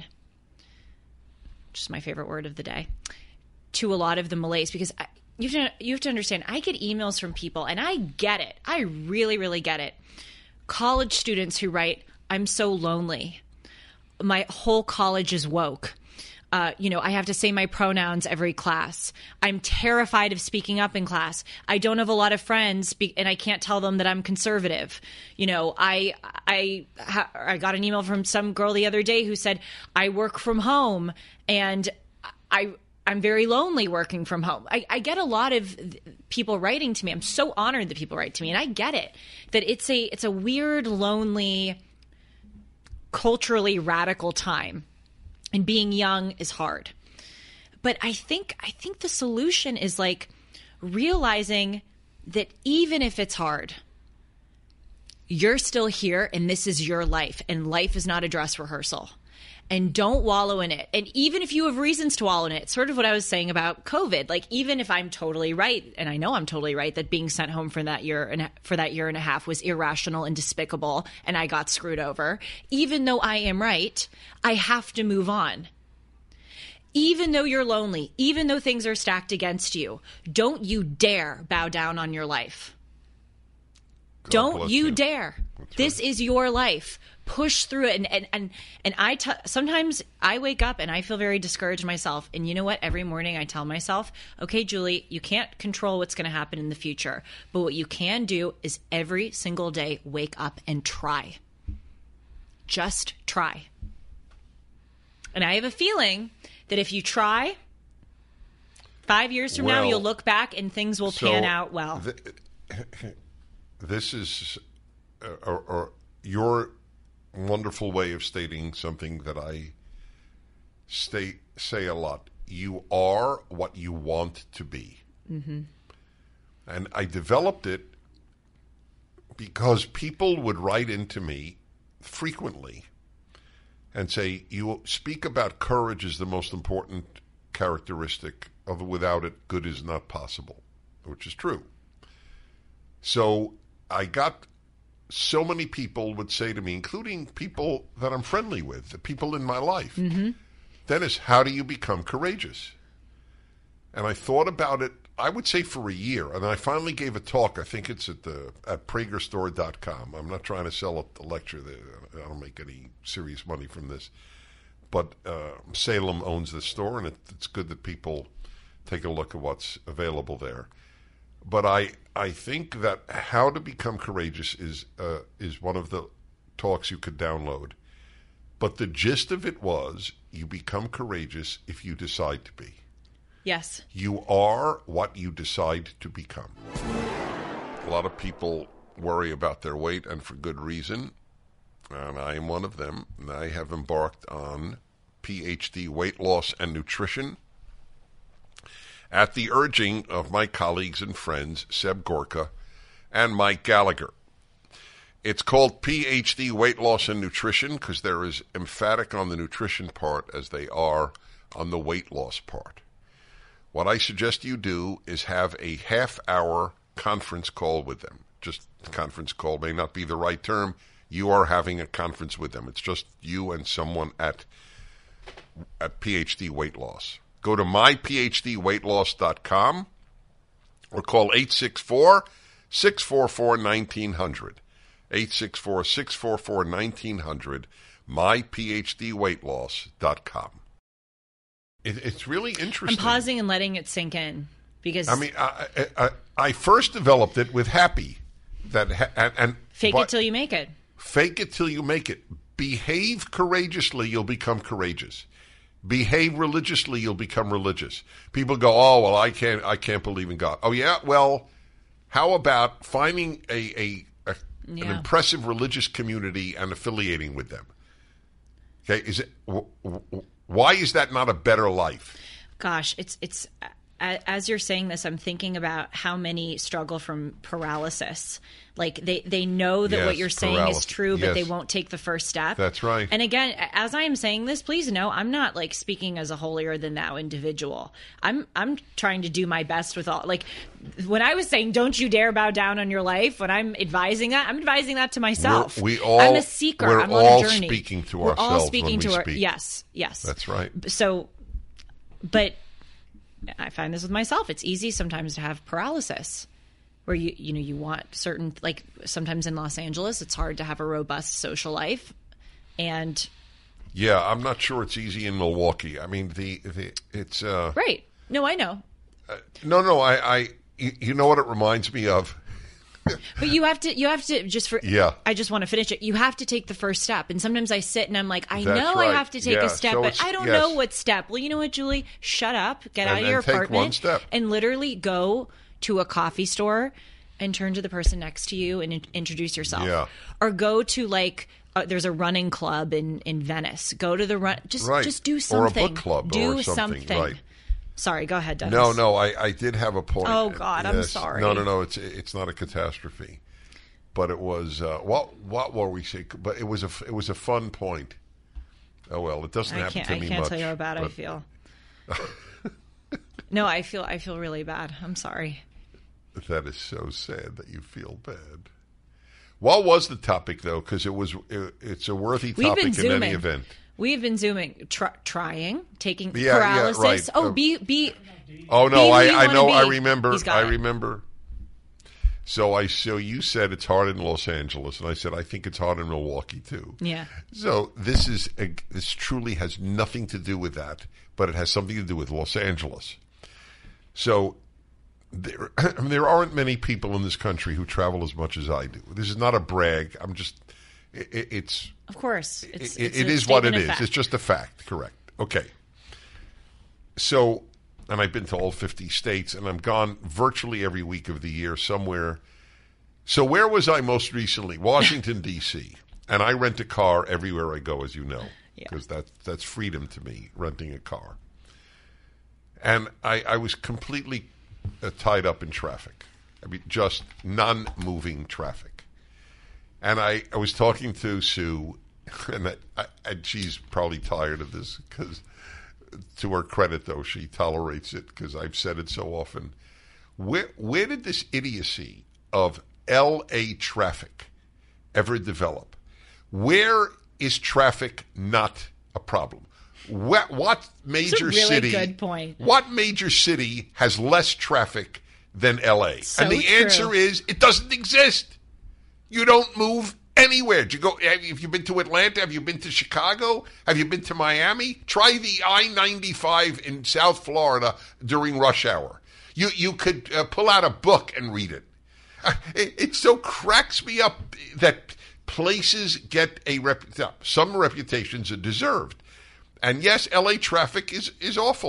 Speaker 5: just my favorite word of the day, to a lot of the malaise. Because I, you, have to, you have to understand, I get emails from people, and I get it. I really, really get it. College students who write, I'm so lonely. My whole college is woke. Uh, you know, I have to say my pronouns every class. I'm terrified of speaking up in class. I don't have a lot of friends, be- and I can't tell them that I'm conservative. You know, I I ha- I got an email from some girl the other day who said, I work from home, and I I'm very lonely working from home. I, I get a lot of th- people writing to me. I'm so honored that people write to me, and I get it. That it's a it's a weird, lonely, culturally radical time. And being young is hard. But I think I think the solution is like realizing that even if it's hard, you're still here and this is your life, and life is not a dress rehearsal. And don't wallow in it. And even if you have reasons to wallow in it, it's sort of what I was saying about COVID. Like, even if I'm totally right, and I know I'm totally right, that being sent home for that year and for that year and a half was irrational and despicable, and I got screwed over. Even though I am right, I have to move on. Even though you're lonely, even though things are stacked against you, don't you dare bow down on your life.
Speaker 4: God
Speaker 5: Don't
Speaker 4: bless
Speaker 5: you
Speaker 4: you.
Speaker 5: dare. This is your life. Push through it. And and and, and I t- sometimes I wake up and I feel very discouraged myself. And you know what? Every morning I tell myself, okay, Julie, you can't control what's going to happen in the future. But what you can do is every single day wake up and try. Just try. And I have a feeling that if you try, five years from now,
Speaker 4: Well,
Speaker 5: you'll look back and things will
Speaker 4: So,
Speaker 5: pan out well.
Speaker 4: th- this is uh, or, or your wonderful way of stating something that I state say a lot. You are what you want to be. Mm-hmm. And I developed it because people would write into me frequently and say, you speak about courage as the most important characteristic of without it, good is not possible, which is true. So I got so many people would say to me, including people that I'm friendly with, the people in my life, mm-hmm. Dennis, how do you become courageous? And I thought about it, I would say for a year, and I finally gave a talk. I think it's at the at Prager Store dot com. I'm not trying to sell a, a lecture there. I don't make any serious money from this. But uh, Salem owns this store, and it, it's good that people take a look at what's available there. But I I think that how to become courageous is uh, is one of the talks you could download. But the gist of it was you become courageous if you decide to be.
Speaker 5: Yes.
Speaker 4: You are what you decide to become. A lot of people worry about their weight, and for good reason. And I am one of them. And I have embarked on P H D weight loss and nutrition at the urging of my colleagues and friends, Seb Gorka and Mike Gallagher. It's called P H D weight loss and nutrition because they're as emphatic on the nutrition part as they are on the weight loss part. What I suggest you do is have a half-hour conference call with them. Just conference call may not be the right term. You are having a conference with them. It's just you and someone at at P H D Weight Loss. Go to my p h d weight loss dot com or call eight six four, six four four, one nine zero zero. eight six four, six four four, one nine zero zero. my p h d weight loss dot com. It, it's really interesting.
Speaker 5: I'm pausing and letting it sink in because
Speaker 4: I mean, I, I, I first developed it with Happy. That ha- and, and
Speaker 5: fake
Speaker 4: but,
Speaker 5: it till you make it.
Speaker 4: Fake it till you make it. Behave courageously, you'll become courageous. Behave religiously, you'll become religious. People go, oh, well, I can't I can't believe in God. Oh, yeah? Well, how about finding a, a, a
Speaker 5: Yeah.
Speaker 4: an impressive religious community and affiliating with them? Okay, is it w- w- why is that not a better life?
Speaker 5: Gosh, it's it's as you're saying this, I'm thinking about how many struggle from paralysis. Like they, they know that
Speaker 4: Yes,
Speaker 5: what you're saying
Speaker 4: paralysis.
Speaker 5: is true, but
Speaker 4: Yes.
Speaker 5: they won't take the first step.
Speaker 4: That's right.
Speaker 5: And again, as I am saying this, please know I'm not like speaking as a holier than thou individual. I'm I'm trying to do my best with all. Like when I was saying, "Don't you dare bow down on your life," when I'm advising that, I'm advising that to myself.
Speaker 4: We're, we all,
Speaker 5: I'm a seeker.
Speaker 4: We're
Speaker 5: I'm on
Speaker 4: all
Speaker 5: a journey.
Speaker 4: speaking to
Speaker 5: we're
Speaker 4: ourselves
Speaker 5: all speaking
Speaker 4: when
Speaker 5: to
Speaker 4: we
Speaker 5: our
Speaker 4: speak.
Speaker 5: yes, yes.
Speaker 4: That's right.
Speaker 5: So, but I find this with myself. It's easy sometimes to have paralysis where you, you know, you want certain, like sometimes in Los Angeles, it's hard to have a robust social life. And
Speaker 4: Yeah, I'm not sure it's easy in Milwaukee. I mean, the, the it's, uh,
Speaker 5: right. No, I know.
Speaker 4: uh, no, no, I, I, you you know what it reminds me of?
Speaker 5: But you have to, you have to just for,
Speaker 4: Yeah.
Speaker 5: I just want to finish it. You have to take the first step. And sometimes I sit and I'm like, I
Speaker 4: That's
Speaker 5: know
Speaker 4: right.
Speaker 5: I have to take
Speaker 4: Yeah,
Speaker 5: a step,
Speaker 4: so
Speaker 5: but
Speaker 4: it's-
Speaker 5: I don't
Speaker 4: yes.
Speaker 5: know what step. Well, you know what, Julie? Shut up, get out
Speaker 4: And
Speaker 5: of your
Speaker 4: then take
Speaker 5: apartment
Speaker 4: one step.
Speaker 5: and literally go to a coffee store and turn to the person next to you and in- introduce yourself.
Speaker 4: Yeah.
Speaker 5: Or go to like, uh, there's a running club in, in Venice. Go to the run, just,
Speaker 4: Right.
Speaker 5: just do
Speaker 4: Or a
Speaker 5: something.
Speaker 4: book club
Speaker 5: do
Speaker 4: or something, right.
Speaker 5: Sorry, go ahead, Dennis.
Speaker 4: No, no, I, I did have a point.
Speaker 5: Oh, God, I'm
Speaker 4: Yes.
Speaker 5: sorry.
Speaker 4: No, no, no, it's it's not a catastrophe, but it was uh, what what were we saying? But it was a it was a fun point. Oh well, it doesn't
Speaker 5: I
Speaker 4: happen
Speaker 5: can't,
Speaker 4: to
Speaker 5: I
Speaker 4: me
Speaker 5: can't
Speaker 4: much.
Speaker 5: tell you how bad I
Speaker 4: but
Speaker 5: feel. No, I feel I feel really bad. I'm sorry.
Speaker 4: That is so sad that you feel bad. What was the topic though? Because it was it, it's a worthy
Speaker 5: We've
Speaker 4: topic
Speaker 5: been
Speaker 4: in
Speaker 5: zooming.
Speaker 4: any event.
Speaker 5: We've been zooming, tr- trying, taking
Speaker 4: Yeah, yeah,
Speaker 5: paralysis.
Speaker 4: right.
Speaker 5: Oh,
Speaker 4: Uh,
Speaker 5: be be.
Speaker 4: Oh no,
Speaker 5: Be who
Speaker 4: I,
Speaker 5: you
Speaker 4: I
Speaker 5: wanna
Speaker 4: know, I
Speaker 5: be.
Speaker 4: remember,
Speaker 5: He's got
Speaker 4: I
Speaker 5: it.
Speaker 4: remember. So I so you said it's hard in Los Angeles, and I said I think it's hard in Milwaukee too.
Speaker 5: Yeah.
Speaker 4: So this is a, this truly has nothing to do with that, but it has something to do with Los Angeles. So there, I mean, there aren't many people in this country who travel as much as I do. This is not a brag. I'm just, it, it, it's
Speaker 5: Of course, it's,
Speaker 4: it,
Speaker 5: it's
Speaker 4: it
Speaker 5: a
Speaker 4: is what it
Speaker 5: statement of
Speaker 4: is.
Speaker 5: fact.
Speaker 4: It's just a fact. Correct. Okay. So, and I've been to all fifty states, and I'm gone virtually every week of the year somewhere. So where was I most recently? Washington, D C And I rent a car everywhere I go, as you know,
Speaker 5: Yeah.
Speaker 4: because that, that's freedom to me, renting a car. And I, I was completely uh, tied up in traffic. I mean, just non-moving traffic. And I, I was talking to Sue, and, I, I, and she's probably tired of this because, to her credit, though, she tolerates it because I've said it so often. Where where did this idiocy of L A traffic ever develop? Where is traffic not a problem? What, what major
Speaker 5: really
Speaker 4: city?
Speaker 5: good point.
Speaker 4: What major city has less traffic than L A?
Speaker 5: So
Speaker 4: and the
Speaker 5: true.
Speaker 4: answer is it doesn't exist. You don't move anywhere. Did you go? Have you, have you been to Atlanta? Have you been to Chicago? Have you been to Miami? Try the I ninety-five in South Florida during rush hour. You you could uh, pull out a book and read it. Uh, It, it so cracks me up that places get a rep. Some reputations are deserved, and yes, L A traffic is is awful.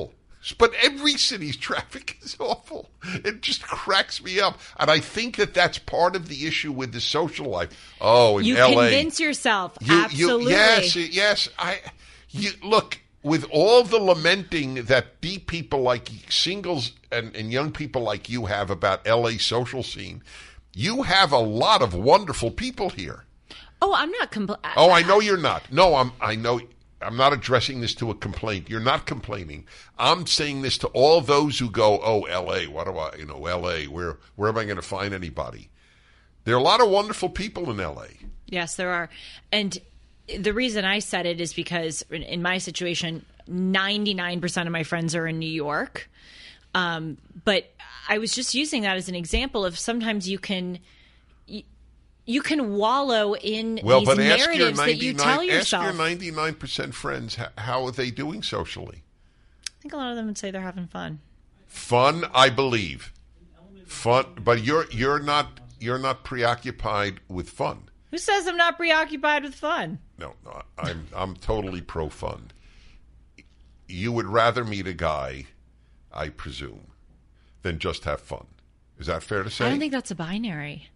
Speaker 4: But every city's traffic is awful. It just cracks me up. And I think that that's part of the issue with the social life. Oh, in
Speaker 5: you
Speaker 4: L A.
Speaker 5: convince yourself.
Speaker 4: You,
Speaker 5: Absolutely.
Speaker 4: You, yes, yes. I. You, look, with all the lamenting that deep people like singles and, and young people like you have about L A social scene, you have a lot of wonderful people here.
Speaker 5: Oh, I'm not compl-
Speaker 4: Oh, I know you're not. No, I'm. I know. I'm not addressing this to a complaint. You're not complaining. I'm saying this to all those who go, oh, L A, what do I, you know, L A, where, where am I going to find anybody? There are a lot of wonderful people in L A.
Speaker 5: Yes, there are. And the reason I said it is because in, in my situation, ninety-nine percent of my friends are in New York. Um, but I was just using that as an example of sometimes you can... You, You can wallow in
Speaker 4: well,
Speaker 5: these
Speaker 4: but ask
Speaker 5: narratives
Speaker 4: your
Speaker 5: that you tell yourself.
Speaker 4: Ask your ninety-nine percent friends, how, how are they doing socially?
Speaker 5: I think a lot of them would say they're having fun.
Speaker 4: Fun, I believe. Fun, but you're you're not you're not preoccupied with fun.
Speaker 5: Who says I'm not preoccupied with fun?
Speaker 4: No, no I'm I'm totally pro fun. You would rather meet a guy, I presume, than just have fun. Is that fair to say?
Speaker 5: I don't think that's a binary.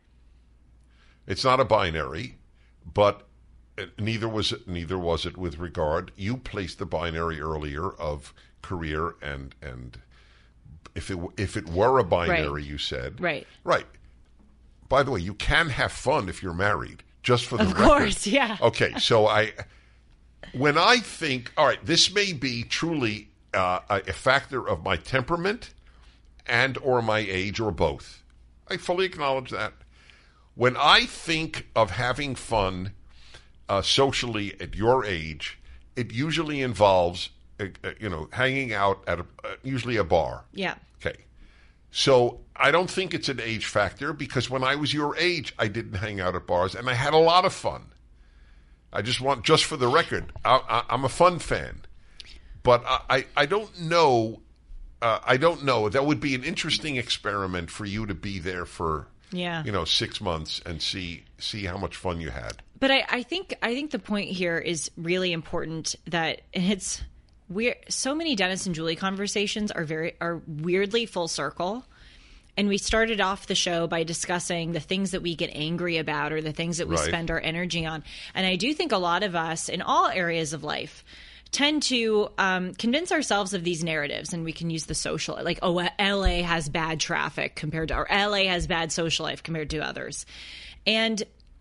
Speaker 4: It's not a binary, but neither was it, neither was it with regard. You placed the binary earlier of career and and if it if it were a binary,
Speaker 5: right.
Speaker 4: you said
Speaker 5: right,
Speaker 4: right. By the way, you can have fun if you're married. Just for the
Speaker 5: of
Speaker 4: record.
Speaker 5: course, yeah.
Speaker 4: Okay, so I when I think, all right, this may be truly uh, a, a factor of my temperament and or my age or both. I fully acknowledge that. When I think of having fun uh, socially at your age, it usually involves, uh, uh, you know, hanging out at a, uh, usually a bar.
Speaker 5: Yeah.
Speaker 4: Okay. So I don't think it's an age factor because when I was your age, I didn't hang out at bars and I had a lot of fun. I just want, just for the record, I, I, I'm a fun fan, but I, I, I don't know. Uh, I don't know. That would be an interesting experiment for you to be there for.
Speaker 5: Yeah.
Speaker 4: You know, six months and see see how much fun you had.
Speaker 5: But I, I think I think the point here is really important that it's we're so many Dennis and Julie conversations are very are weirdly full circle. And we started off the show by discussing the things that we get angry about or the things that we
Speaker 4: right.
Speaker 5: spend our energy on. And I do think a lot of us in all areas of life tend to um, convince ourselves of these narratives, and we can use the social, like, oh, L A has bad traffic compared to, or L A has bad social life compared to others. And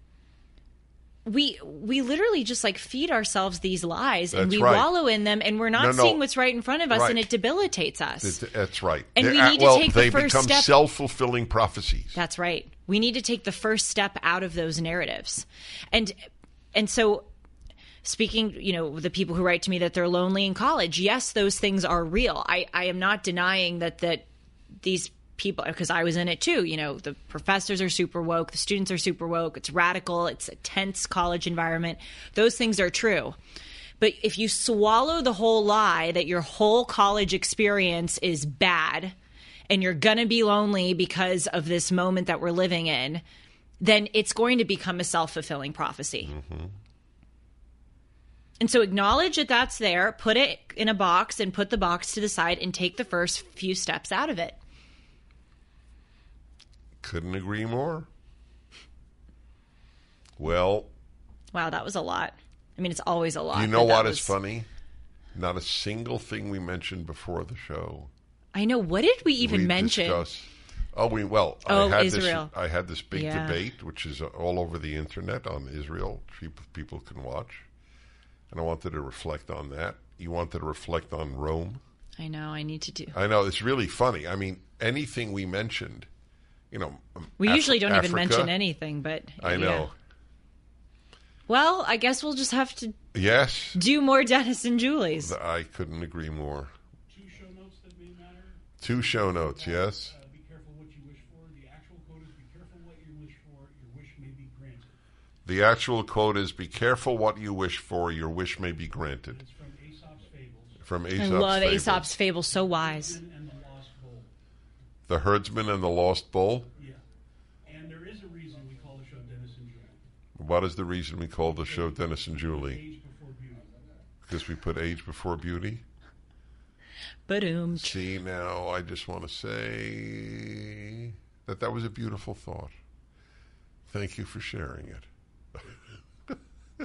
Speaker 5: we we literally just like feed ourselves these lies
Speaker 4: That's
Speaker 5: and we
Speaker 4: right.
Speaker 5: wallow in them, and we're not
Speaker 4: no, no.
Speaker 5: seeing what's right in front of us,
Speaker 4: right.
Speaker 5: and it debilitates us.
Speaker 4: That's right.
Speaker 5: And
Speaker 4: They're,
Speaker 5: we need to
Speaker 4: well,
Speaker 5: take the
Speaker 4: they
Speaker 5: first
Speaker 4: become
Speaker 5: step.
Speaker 4: self-fulfilling prophecies.
Speaker 5: That's right. We need to take the first step out of those narratives. And and so speaking, you know, the people who write to me that they're lonely in college, yes, those things are real. I, I am not denying that that these people, because I was in it too, you know, the professors are super woke, the students are super woke, it's radical, it's a tense college environment. Those things are true. But if you swallow the whole lie that your whole college experience is bad and you're going to be lonely because of this moment that we're living in, then it's going to become a self-fulfilling prophecy. Mm-hmm. And so acknowledge that that's there, put it in a box and put the box to the side and take the first few steps out of it.
Speaker 4: Couldn't agree more. Well.
Speaker 5: Wow, that was a lot. I mean, it's always a lot.
Speaker 4: You know what
Speaker 5: was...
Speaker 4: is funny? Not a single thing we mentioned before the show.
Speaker 5: I know. What did we even
Speaker 4: we
Speaker 5: mention?
Speaker 4: Discuss... Oh, we well.
Speaker 5: Oh,
Speaker 4: I had
Speaker 5: Israel.
Speaker 4: This, I had this big
Speaker 5: yeah.
Speaker 4: debate, which is all over the internet on Israel. People can watch. And I wanted to reflect on that. You wanted to reflect on Rome.
Speaker 5: I know. I need to do.
Speaker 4: I know. It's really funny. I mean, anything we mentioned, you know.
Speaker 5: We
Speaker 4: Af-
Speaker 5: usually don't
Speaker 4: Africa,
Speaker 5: even mention anything, but.
Speaker 4: I know.
Speaker 5: Yeah. Well, I guess we'll just have to.
Speaker 4: Yes.
Speaker 5: Do more Dennis and Julie's.
Speaker 4: I couldn't agree more.
Speaker 6: Two show notes that may matter.
Speaker 4: Two show notes, yes.
Speaker 6: Uh, be careful what you wish for. The actual quote is, be careful what you wish for. Your wish may be granted.
Speaker 4: The actual quote is, be careful what you wish for, your wish may be granted.
Speaker 6: It's from Aesop's Fables.
Speaker 4: From Aesop's
Speaker 5: I love
Speaker 4: Fables.
Speaker 5: Aesop's Fable. So wise.
Speaker 6: And the Lost Bowl.
Speaker 4: The Herdsman and the Lost Bull?
Speaker 6: Yeah. And there is a reason we call the show Dennis and Julie.
Speaker 4: What is the reason we call the show Dennis and Julie?
Speaker 6: Age before beauty.
Speaker 4: Because we put age before beauty?
Speaker 5: Ba-doom.
Speaker 4: See, now I just want to say that that was a beautiful thought. Thank you for sharing it.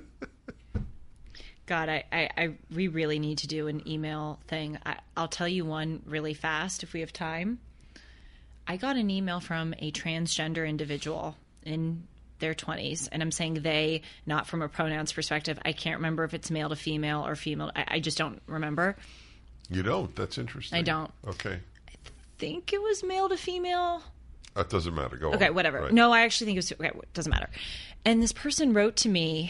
Speaker 5: God, I, I, I, we really need to do an email thing. I, I'll tell you one really fast if we have time. I got an email from a transgender individual in their twenties, and I'm saying they, not from a pronouns perspective. I can't remember if it's male to female or female. I, I just don't remember.
Speaker 4: You don't? That's interesting.
Speaker 5: I don't.
Speaker 4: Okay.
Speaker 5: I think it was male to female.
Speaker 4: That doesn't matter. Go on.
Speaker 5: Okay, whatever.
Speaker 4: Right.
Speaker 5: No, I actually think it was, okay, it doesn't matter. And this person wrote to me,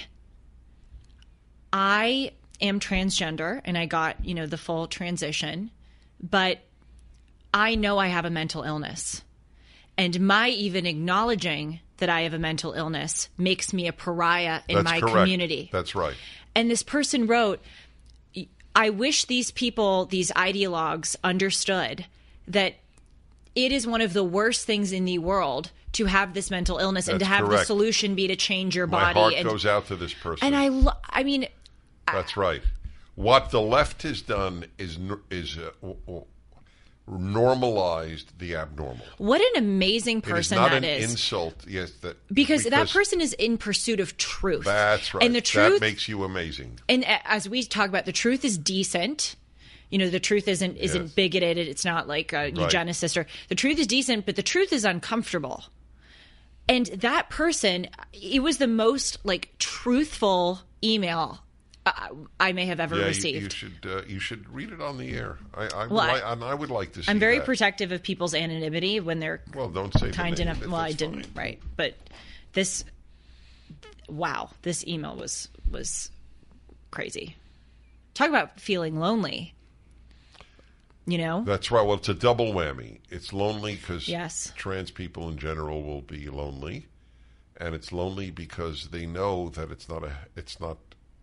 Speaker 5: I am transgender, and I got, you know, the full transition, but I know I have a mental illness. And my even acknowledging that I have a mental illness makes me a pariah in
Speaker 4: That's
Speaker 5: my
Speaker 4: correct.
Speaker 5: community.
Speaker 4: That's right.
Speaker 5: And this person wrote, I wish these people, these ideologues, understood that it is one of the worst things in the world to have this mental illness.
Speaker 4: That's
Speaker 5: and to have
Speaker 4: correct.
Speaker 5: the solution be to change your
Speaker 4: My
Speaker 5: body.
Speaker 4: heart
Speaker 5: and,
Speaker 4: goes out to this person.
Speaker 5: And I, lo- I mean,
Speaker 4: That's right. What the left has done is is uh, normalized the abnormal.
Speaker 5: what an amazing
Speaker 4: It is
Speaker 5: person
Speaker 4: not
Speaker 5: that
Speaker 4: an
Speaker 5: is.
Speaker 4: insult. Yes, that
Speaker 5: Because, that person is in pursuit of truth.
Speaker 4: That's right.
Speaker 5: And the truth,
Speaker 4: that makes you amazing.
Speaker 5: and as we talk about, the truth is decent. You know, the truth isn't isn't
Speaker 4: Yes.
Speaker 5: bigoted. It's not like a eugenicist. Or the truth is decent, but the truth is uncomfortable. And that person, it was the most like truthful email uh, I may have ever
Speaker 4: Yeah, you,
Speaker 5: received.
Speaker 4: you should uh, you should read it on the air. I I, would
Speaker 5: Well, I-
Speaker 4: li- and I would like to see
Speaker 5: I'm very
Speaker 4: that.
Speaker 5: protective of people's anonymity when they're
Speaker 4: Well, don't say the
Speaker 5: kind
Speaker 4: name.
Speaker 5: enough.
Speaker 4: That-
Speaker 5: Well, I
Speaker 4: that's
Speaker 5: didn't,
Speaker 4: fine.
Speaker 5: right? But this, wow, this email was was crazy. Talk about feeling lonely. You know,
Speaker 4: That's right. Well, it's a double whammy. It's lonely because
Speaker 5: Yes.
Speaker 4: trans people in general will be lonely, and it's lonely because they know that it's not a it's not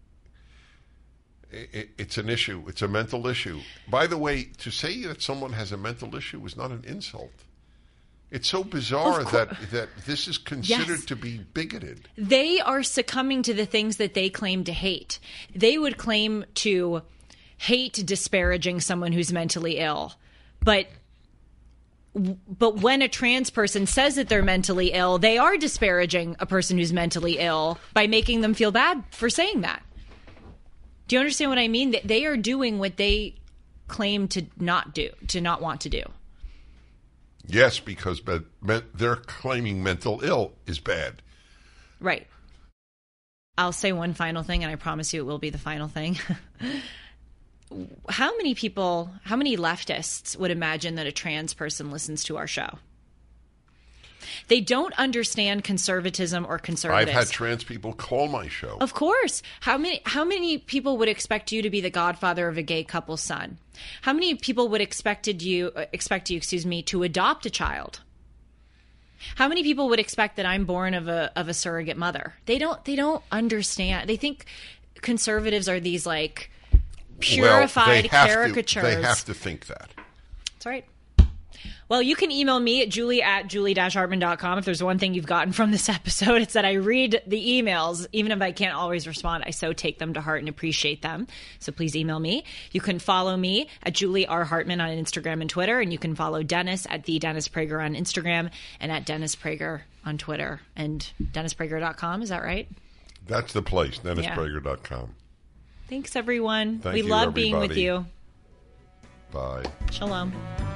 Speaker 4: it, it's an issue. It's a mental issue. By the way, to say that someone has a mental issue is not an insult. It's so bizarre
Speaker 5: Of cour-
Speaker 4: that that this is considered
Speaker 5: Yes.
Speaker 4: to be bigoted.
Speaker 5: they are succumbing to the things that they claim to hate. They would claim to hate disparaging someone who's mentally ill, but but when a trans person says that they're mentally ill, they are disparaging a person who's mentally ill by making them feel bad for saying that. Do you understand what I mean? That they are doing what they claim to not do, to not want to do.
Speaker 4: Yes, because but, but they're claiming mental ill is bad.
Speaker 5: Right. I'll say one final thing, and I promise you it will be the final thing. How many people, how many leftists would imagine that a trans person listens to our show? They don't understand conservatism or
Speaker 4: I've
Speaker 5: conservatives.
Speaker 4: had trans people call my show.
Speaker 5: Of course. How many how many people would expect you to be the godfather of a gay couple's son? How many people would expected you expect you, excuse me, to adopt a child? How many people would expect that I'm born of a of a surrogate mother? They don't they don't understand. They think conservatives are these like purified
Speaker 4: well, they have
Speaker 5: caricatures.
Speaker 4: To, they have to think that.
Speaker 5: That's right. Well, you can email me at julie at julie dash hartman dot com. If there's one thing you've gotten from this episode, it's that I read the emails. Even if I can't always respond, I so take them to heart and appreciate them. So please email me. You can follow me at Julie R. Hartman on Instagram and Twitter. And you can follow Dennis at the Dennis Prager on Instagram and at Dennis Prager on Twitter. And dennis prager dot com, is that right?
Speaker 4: That's the place, dennis prager dot com.
Speaker 5: Thanks, everyone.
Speaker 4: Thank
Speaker 5: we
Speaker 4: you,
Speaker 5: love being with
Speaker 4: everybody.
Speaker 5: you.
Speaker 4: Bye.
Speaker 5: Shalom.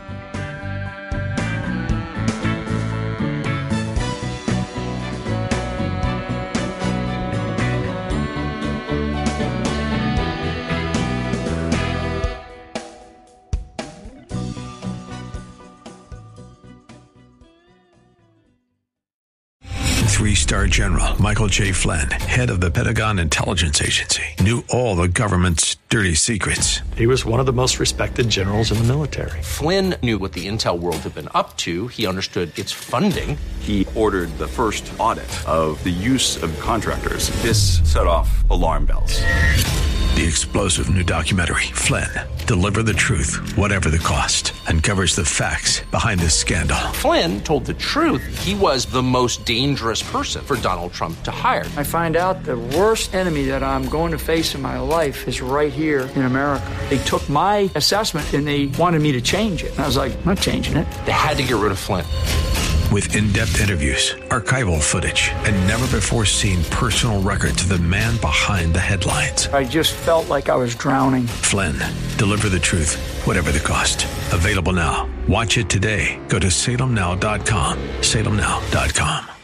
Speaker 1: Three-star general Michael J. Flynn, head of the Pentagon Intelligence Agency, knew all the government's dirty secrets.
Speaker 7: He was one of the most respected generals in the military.
Speaker 2: Flynn knew what the intel world had been up to. He understood its funding.
Speaker 3: He ordered the first audit of the use of contractors. This set off alarm bells.
Speaker 1: The explosive new documentary, Flynn, Deliver the Truth, Whatever the Cost, uncovers the facts behind this scandal.
Speaker 2: Flynn told the truth. He was the most dangerous person for Donald Trump to hire.
Speaker 8: I find out the worst enemy that I'm going to face in my life is right here in America. They took my assessment and they wanted me to change it. And I was like, I'm not changing it.
Speaker 2: They had to get rid of Flynn.
Speaker 1: With in-depth interviews, archival footage, and never-before-seen personal records of the man behind the headlines.
Speaker 8: I just felt like I was drowning.
Speaker 1: Flynn, Deliver the Truth, Whatever the Cost. Available now. Watch it today. Go to salem now dot com. salem now dot com.